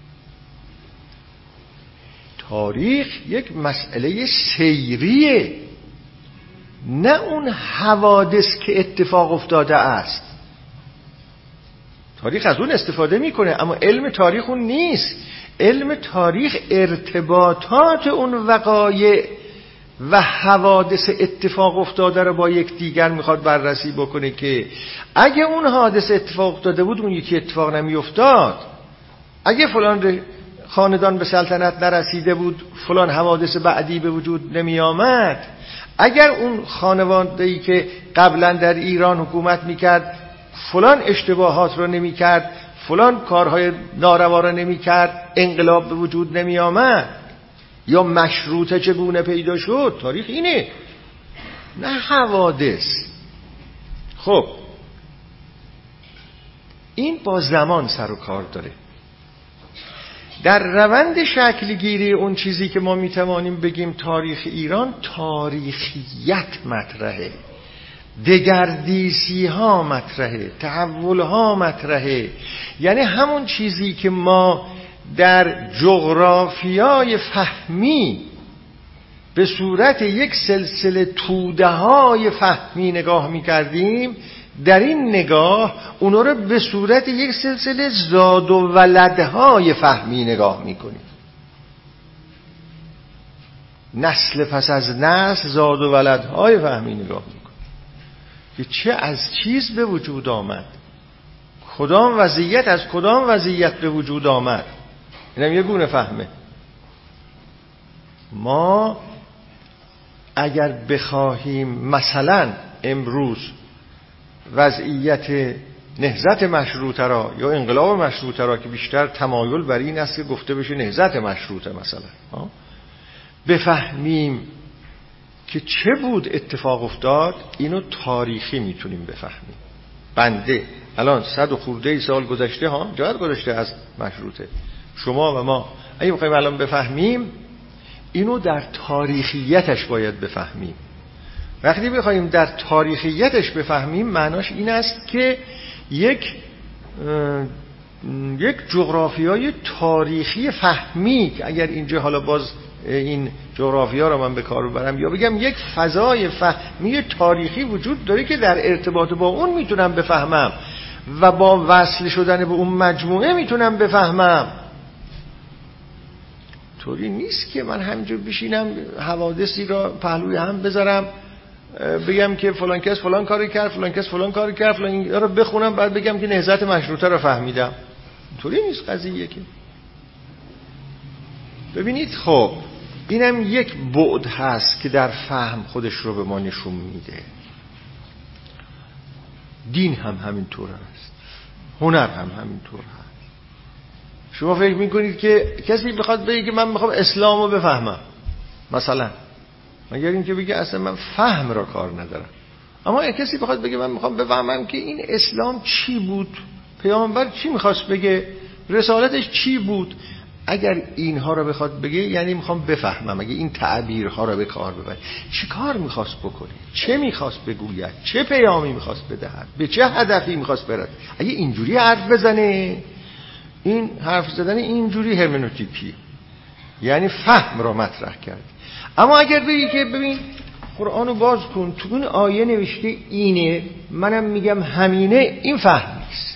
تاریخ یک مسئله سیریه، نه اون حوادث که اتفاق افتاده است. تاریخ از اون استفاده میکنه، اما علم تاریخ اون نیست. علم تاریخ ارتباطات اون وقایع و حوادث اتفاق افتاده رو با یک دیگر میخواد بررسی بکنه که اگه اون حادثه اتفاق افتاده بود اون یکی اتفاق نمی افتاد. اگه فلان خاندان به سلطنت نرسیده بود فلان حوادث بعدی به وجود نمی آمد، اگر اون خانواده‌ای که قبلا در ایران حکومت میکرد فلان اشتباهات رو نمی کرد، فلان کارهای ناروا رو نمی کرد، انقلاب به وجود نمی آمد. یا مشروطه چگونه پیدا شد؟ تاریخ اینه، نه حوادث. خب این با زمان سر و کار داره. در روند شکل گیری اون چیزی که ما میتوانیم بگیم تاریخ ایران، تاریخیت مطرحه، دگردیسی ها مطرحه، تحول ها مطرحه. یعنی همون چیزی که ما در جغرافیای فهمی به صورت یک سلسله توده های فهمی نگاه میکردیم، در این نگاه اونا رو به صورت یک سلسله زاد و ولدهای فهمی نگاه میکنیم. نسل پس از نسل زاد و ولدهای فهمی نگاه میکنیم که چه از چیز به وجود آمد، کدام وضعیت از کدام وضعیت به وجود آمد. اینم یه گونه فهمه. ما اگر بخواهیم مثلا امروز وضعیت نهضت مشروطه را یا انقلاب مشروطه را، که بیشتر تمایل بر این است که گفته بشه نهضت مشروطه مثلا، بفهمیم که چه بود اتفاق افتاد، اینو تاریخی میتونیم بفهمیم. بنده الان 100 و خورده سال گذشته جهت گذشته از مشروطه، شما و ما اگه بخوایم الان بفهمیم، اینو در تاریخیتش باید بفهمیم. وقتی بخوایم در تاریخیتش بفهمیم، معناش این است که یک جغرافیای تاریخی فهمی، که اگر اینجا حالا باز این جغرافیا رو من به کار ببرم یا بگم یک فضای فهمی تاریخی وجود داره که در ارتباط با اون میتونم بفهمم و با وصل شدن به اون مجموعه میتونم بفهمم. طوری نیست که من همینجور بشینم حوادثی را پهلوی هم بذارم بگم که فلان کس فلان کاری کرد، فلان کس فلان کاری کرد، فلان رو بخونم بعد بگم که نهضت مشروطه را فهمیدم. طوری نیست قضیه. که ببینید، خب اینم یک بعد هست که در فهم خودش رو به ما نشون میده. دین هم همینطور هست، هنر هم همینطور هست. شما فکر میکنید که کسی بخواد بگه که من میخوام اسلام رو بفهمم مثلا، مگر این که بگه اصلا من فهم را کار ندارم. اما کسی بخواد بگه من میخوام بفهمم که این اسلام چی بود، پیامبر چی میخواست بگه، رسالتش چی بود، اگر اینها رو بخواد بگه یعنی میخوام بفهمم. اگه این تعبیرها رو به کار ببره، چی کار میخواست بکنه، چه میخواست بگوید، چه پیامی میخواست بدهد، به چه هدفی میخواست برد. اگه اینجوری حرف بزنه، این حرف زدن اینجوری هرمنوتیکی، یعنی فهم رو مطرح کرد. اما اگر بگی که ببین قرآنو باز کن، تو اون آیه نوشته اینه، منم میگم همینه، این فهم نیست.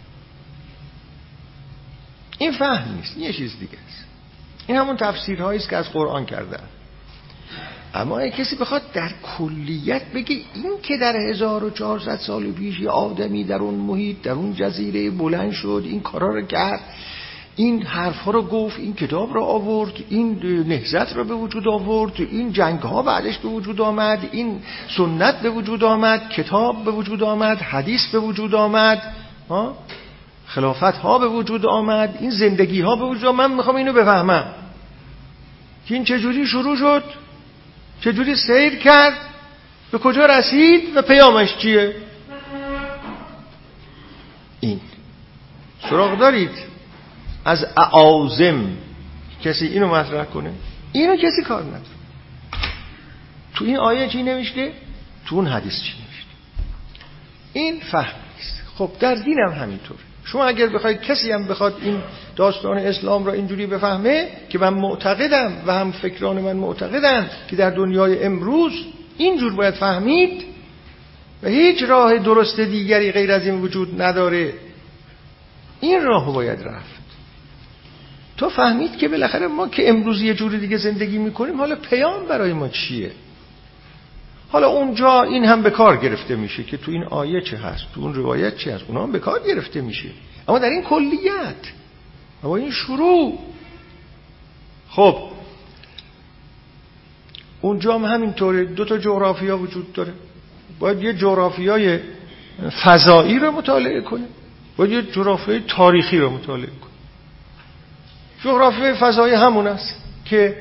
این فهم نیست، این یه چیز دیگه است. این همون تفسیرهایی است که از قرآن کردن. اما اگه کسی بخواد در کلیت بگه این که در 1400 سال پیش یه آدمی در اون محیط، در اون جزیره بلند شد، این کارا رو کرد، این حرفا رو گفت، این کتاب رو آورد، این نهضت رو به وجود آورد، این جنگ ها بعدش به وجود آمد، این سنت به وجود آمد، کتاب به وجود آمد، حدیث به وجود آمد، خلافت ها به وجود آمد، این زندگی ها به وجود آمد، من میخوام اینو بفهمم که این چجوری شروع شد، چجوری سیر کرد، به کجا رسید و پیامش چیه. این سراغ دارید از اعاظم کسی اینو مطرح کنه؟ اینو کسی کار نداره. تو این آیه چی نوشته، تو اون حدیث چی نوشته، این فهم نیست. خب در دین هم همینطور. شما اگر بخواید کسی هم بخواد این داستان اسلام را اینجوری بفهمه که من معتقدم و هم فکران من معتقدن که در دنیای امروز اینجور باید فهمید و هیچ راه درست دیگری غیر از این وجود نداره، این راهو باید رفت. تو فهمید که بالاخره ما که امروز یه جور دیگه زندگی میکنیم، حالا پیام برای ما چیه. حالا اونجا این هم به کار گرفته میشه که تو این آیه چه هست، تو اون روایت چه هست، اونا هم به کار گرفته میشه. اما در این کلیت و با این شروع خب اونجا هم همینطوره، 2 تا جغرافیا وجود داره. باید یه جغرافیای فضایی رو مطالعه کنه، باید یه جغرافیای تاریخی رو مطالعه کنه. جغرافیای فضایی همون است که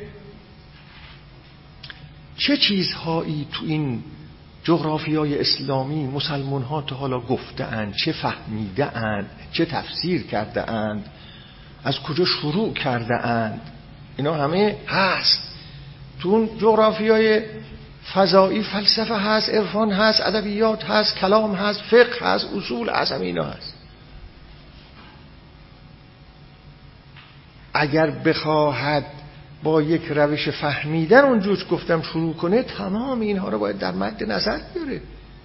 چه چیزهایی تو این جغرافیای اسلامی مسلمان ها تا حالا گفته اند، چه فهمیده اند، چه تفسیر کرده اند، از کجا شروع کرده اند، اینا همه هست. تو اون جغرافیای فضایی فلسفه هست، عرفان هست، ادبیات هست، کلام هست، فقه هست، اصول هست، همه اینا هست. اگر بخواهد با یک روش فهمیدن اونجور گفتم شروع کنه، تمام اینها رو باید در مد نظر بیاره.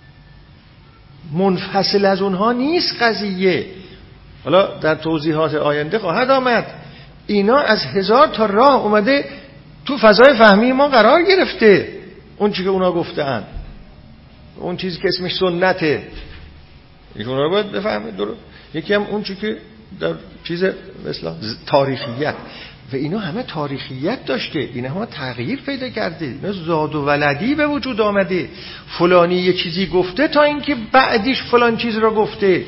منفصل از اونها نیست قضیه. حالا در توضیحات آینده خواهد آمد اینا از 1000 تا راه اومده تو فضای فهمی ما قرار گرفته. اون چیزی که اونا گفتن، اون چیزی که اسمش سنته، اونا رو باید بفهمید درست. یکی هم اون چیزی که در چیز مثلا تاریخیت و اینا همه تاریخیت داشته، اینا همه تغییر پیدا کرده، اینا زاد و ولدی به وجود آمده. فلانی یه چیزی گفته تا اینکه بعدیش فلان چیز را گفته،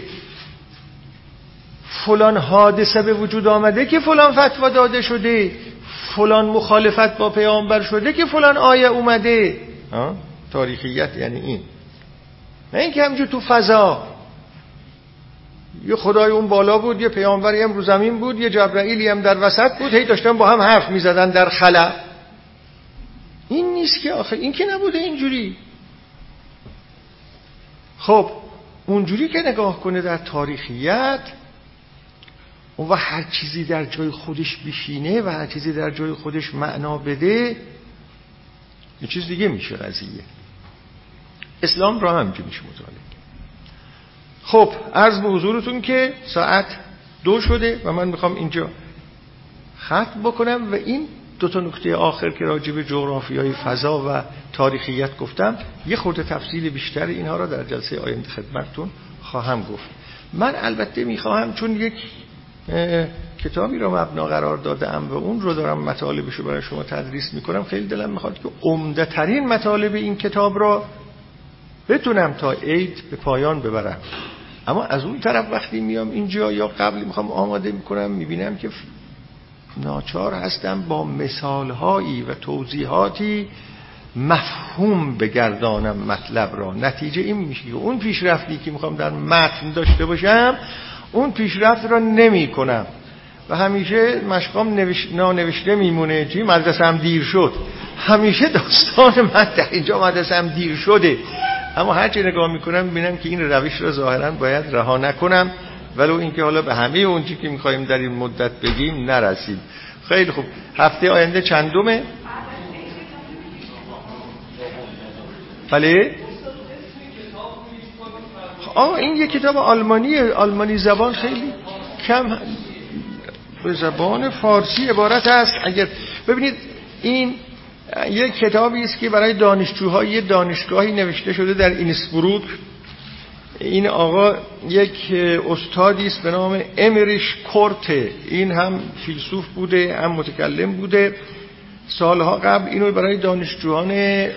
فلان حادثه به وجود آمده که فلان فتوا داده شده، فلان مخالفت با پیامبر شده که فلان آیه اومده. تاریخیت یعنی این، نه اینکه همینجور تو فضا یه خدای اون بالا بود، یه پیامبری هم رو زمین بود، یه جبرائیلی هم در وسط بود، هی داشتن با هم حرف میزدن در خلا. این نیست که آخه، این که نبوده اینجوری. خب اونجوری که نگاه کنه در تاریخیت، اون و هر چیزی در جای خودش بشینه و هر چیزی در جای خودش معنا بده، یه چیز دیگه میشه قضیه. اسلام را همینجوری میشه مطالعه. خب عرض به حضورتون که ساعت 2 شده و من میخوام اینجا ختم بکنم و این 2 تا نکته آخر که راجع به جغرافیای فضا و تاریخیت گفتم، یه خورده تفصیل بیشتر اینها را در جلسه آینده خدمتتون خواهم گفت. من البته میخواهم چون یک کتابی را مبنا قرار دادم و اون رو دارم مطالبشو برای شما تدریس میکنم، خیلی دلم میخواد که عمده ترین مطالب این کتاب را بتونم تا عید به پایان ببرم. اما از اون طرف وقتی میام اینجا یا قبلی میخوام آماده میکنم، میبینم که ناچار هستم با مثالهایی و توضیحاتی مفهوم بگردانم مطلب را. نتیجه این میشه که اون پیشرفتی که میخوام در متن داشته باشم، اون پیشرفت را نمی کنم و همیشه مشقام نانوشته میمونه. چی؟ مدرسه هم دیر شد. همیشه داستان من در اینجا مدرسه هم دیر شده. اما هر چی نگاه میکنم میبینم که این روش را ظاهرا باید رها نکنم، ولو اینکه حالا به همه اون چیزی که میخوایم در این مدت بگیم نرسیم. خیلی خوب. هفته آینده چندمه؟ بله؟ این یک کتاب آلمانی زبان، خیلی کم به زبان فارسی عبارت است. اگر ببینید این یک کتابی است که برای دانشجوهای دانشگاهی نوشته شده در اینسبروک. این آقا یک استادی است به نام امریش کورته، این هم فیلسوف بوده هم متکلم بوده. سالها قبل اینو برای دانشجویان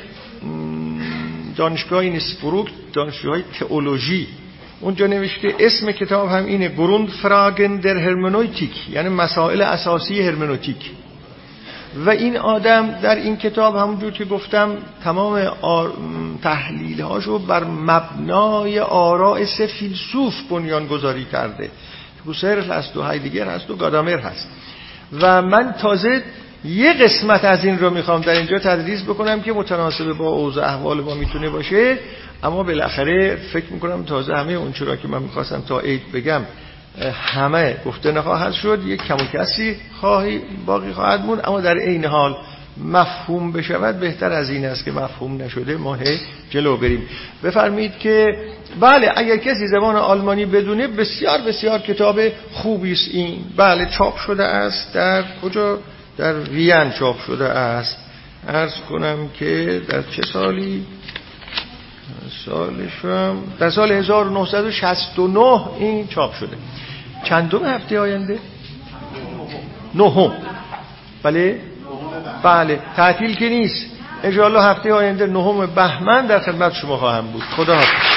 دانشگاه اینسبروک، دانشجوهای تئولوژی اونجا نوشته. اسم کتاب هم اینه، گروندفراگن در هرمنوتیک، یعنی مسائل اساسی هرمنوتیک. و این آدم در این کتاب همونجور که گفتم تمام تحلیل‌هاشو بر مبنای آراء 3 فیلسوف بنیان گذاری کرده. هوسرل هست و هایدگر هست و گادامر هست. و من تازه یه قسمت از این رو میخوام در اینجا تدریس بکنم که متناسب با اوضاع احوال ما میتونه باشه. اما بالاخره فکر میکنم تازه همه اون چرا که من میخواستم تا عید بگم همه گفته نخواهد شد، یک کم و کسی باقی خواهد مون. اما در این حال مفهوم بشود بهتر از این است که مفهوم نشده ما جلو بریم. بفرمایید که بله اگر کسی زبان آلمانی بدونه بسیار بسیار کتاب خوبی است این. بله چاپ شده است در کجا؟ در وین چاپ شده است. عرض کنم که در چه سالی؟ سالشم در سال 1969 این چاپ شده. چندم هفته آینده؟ 9. بله بله تعطیل که نیست، ان شاء الله هفته آینده 9 بهمن در خدمت شما خواهم بود. خدا حافظ.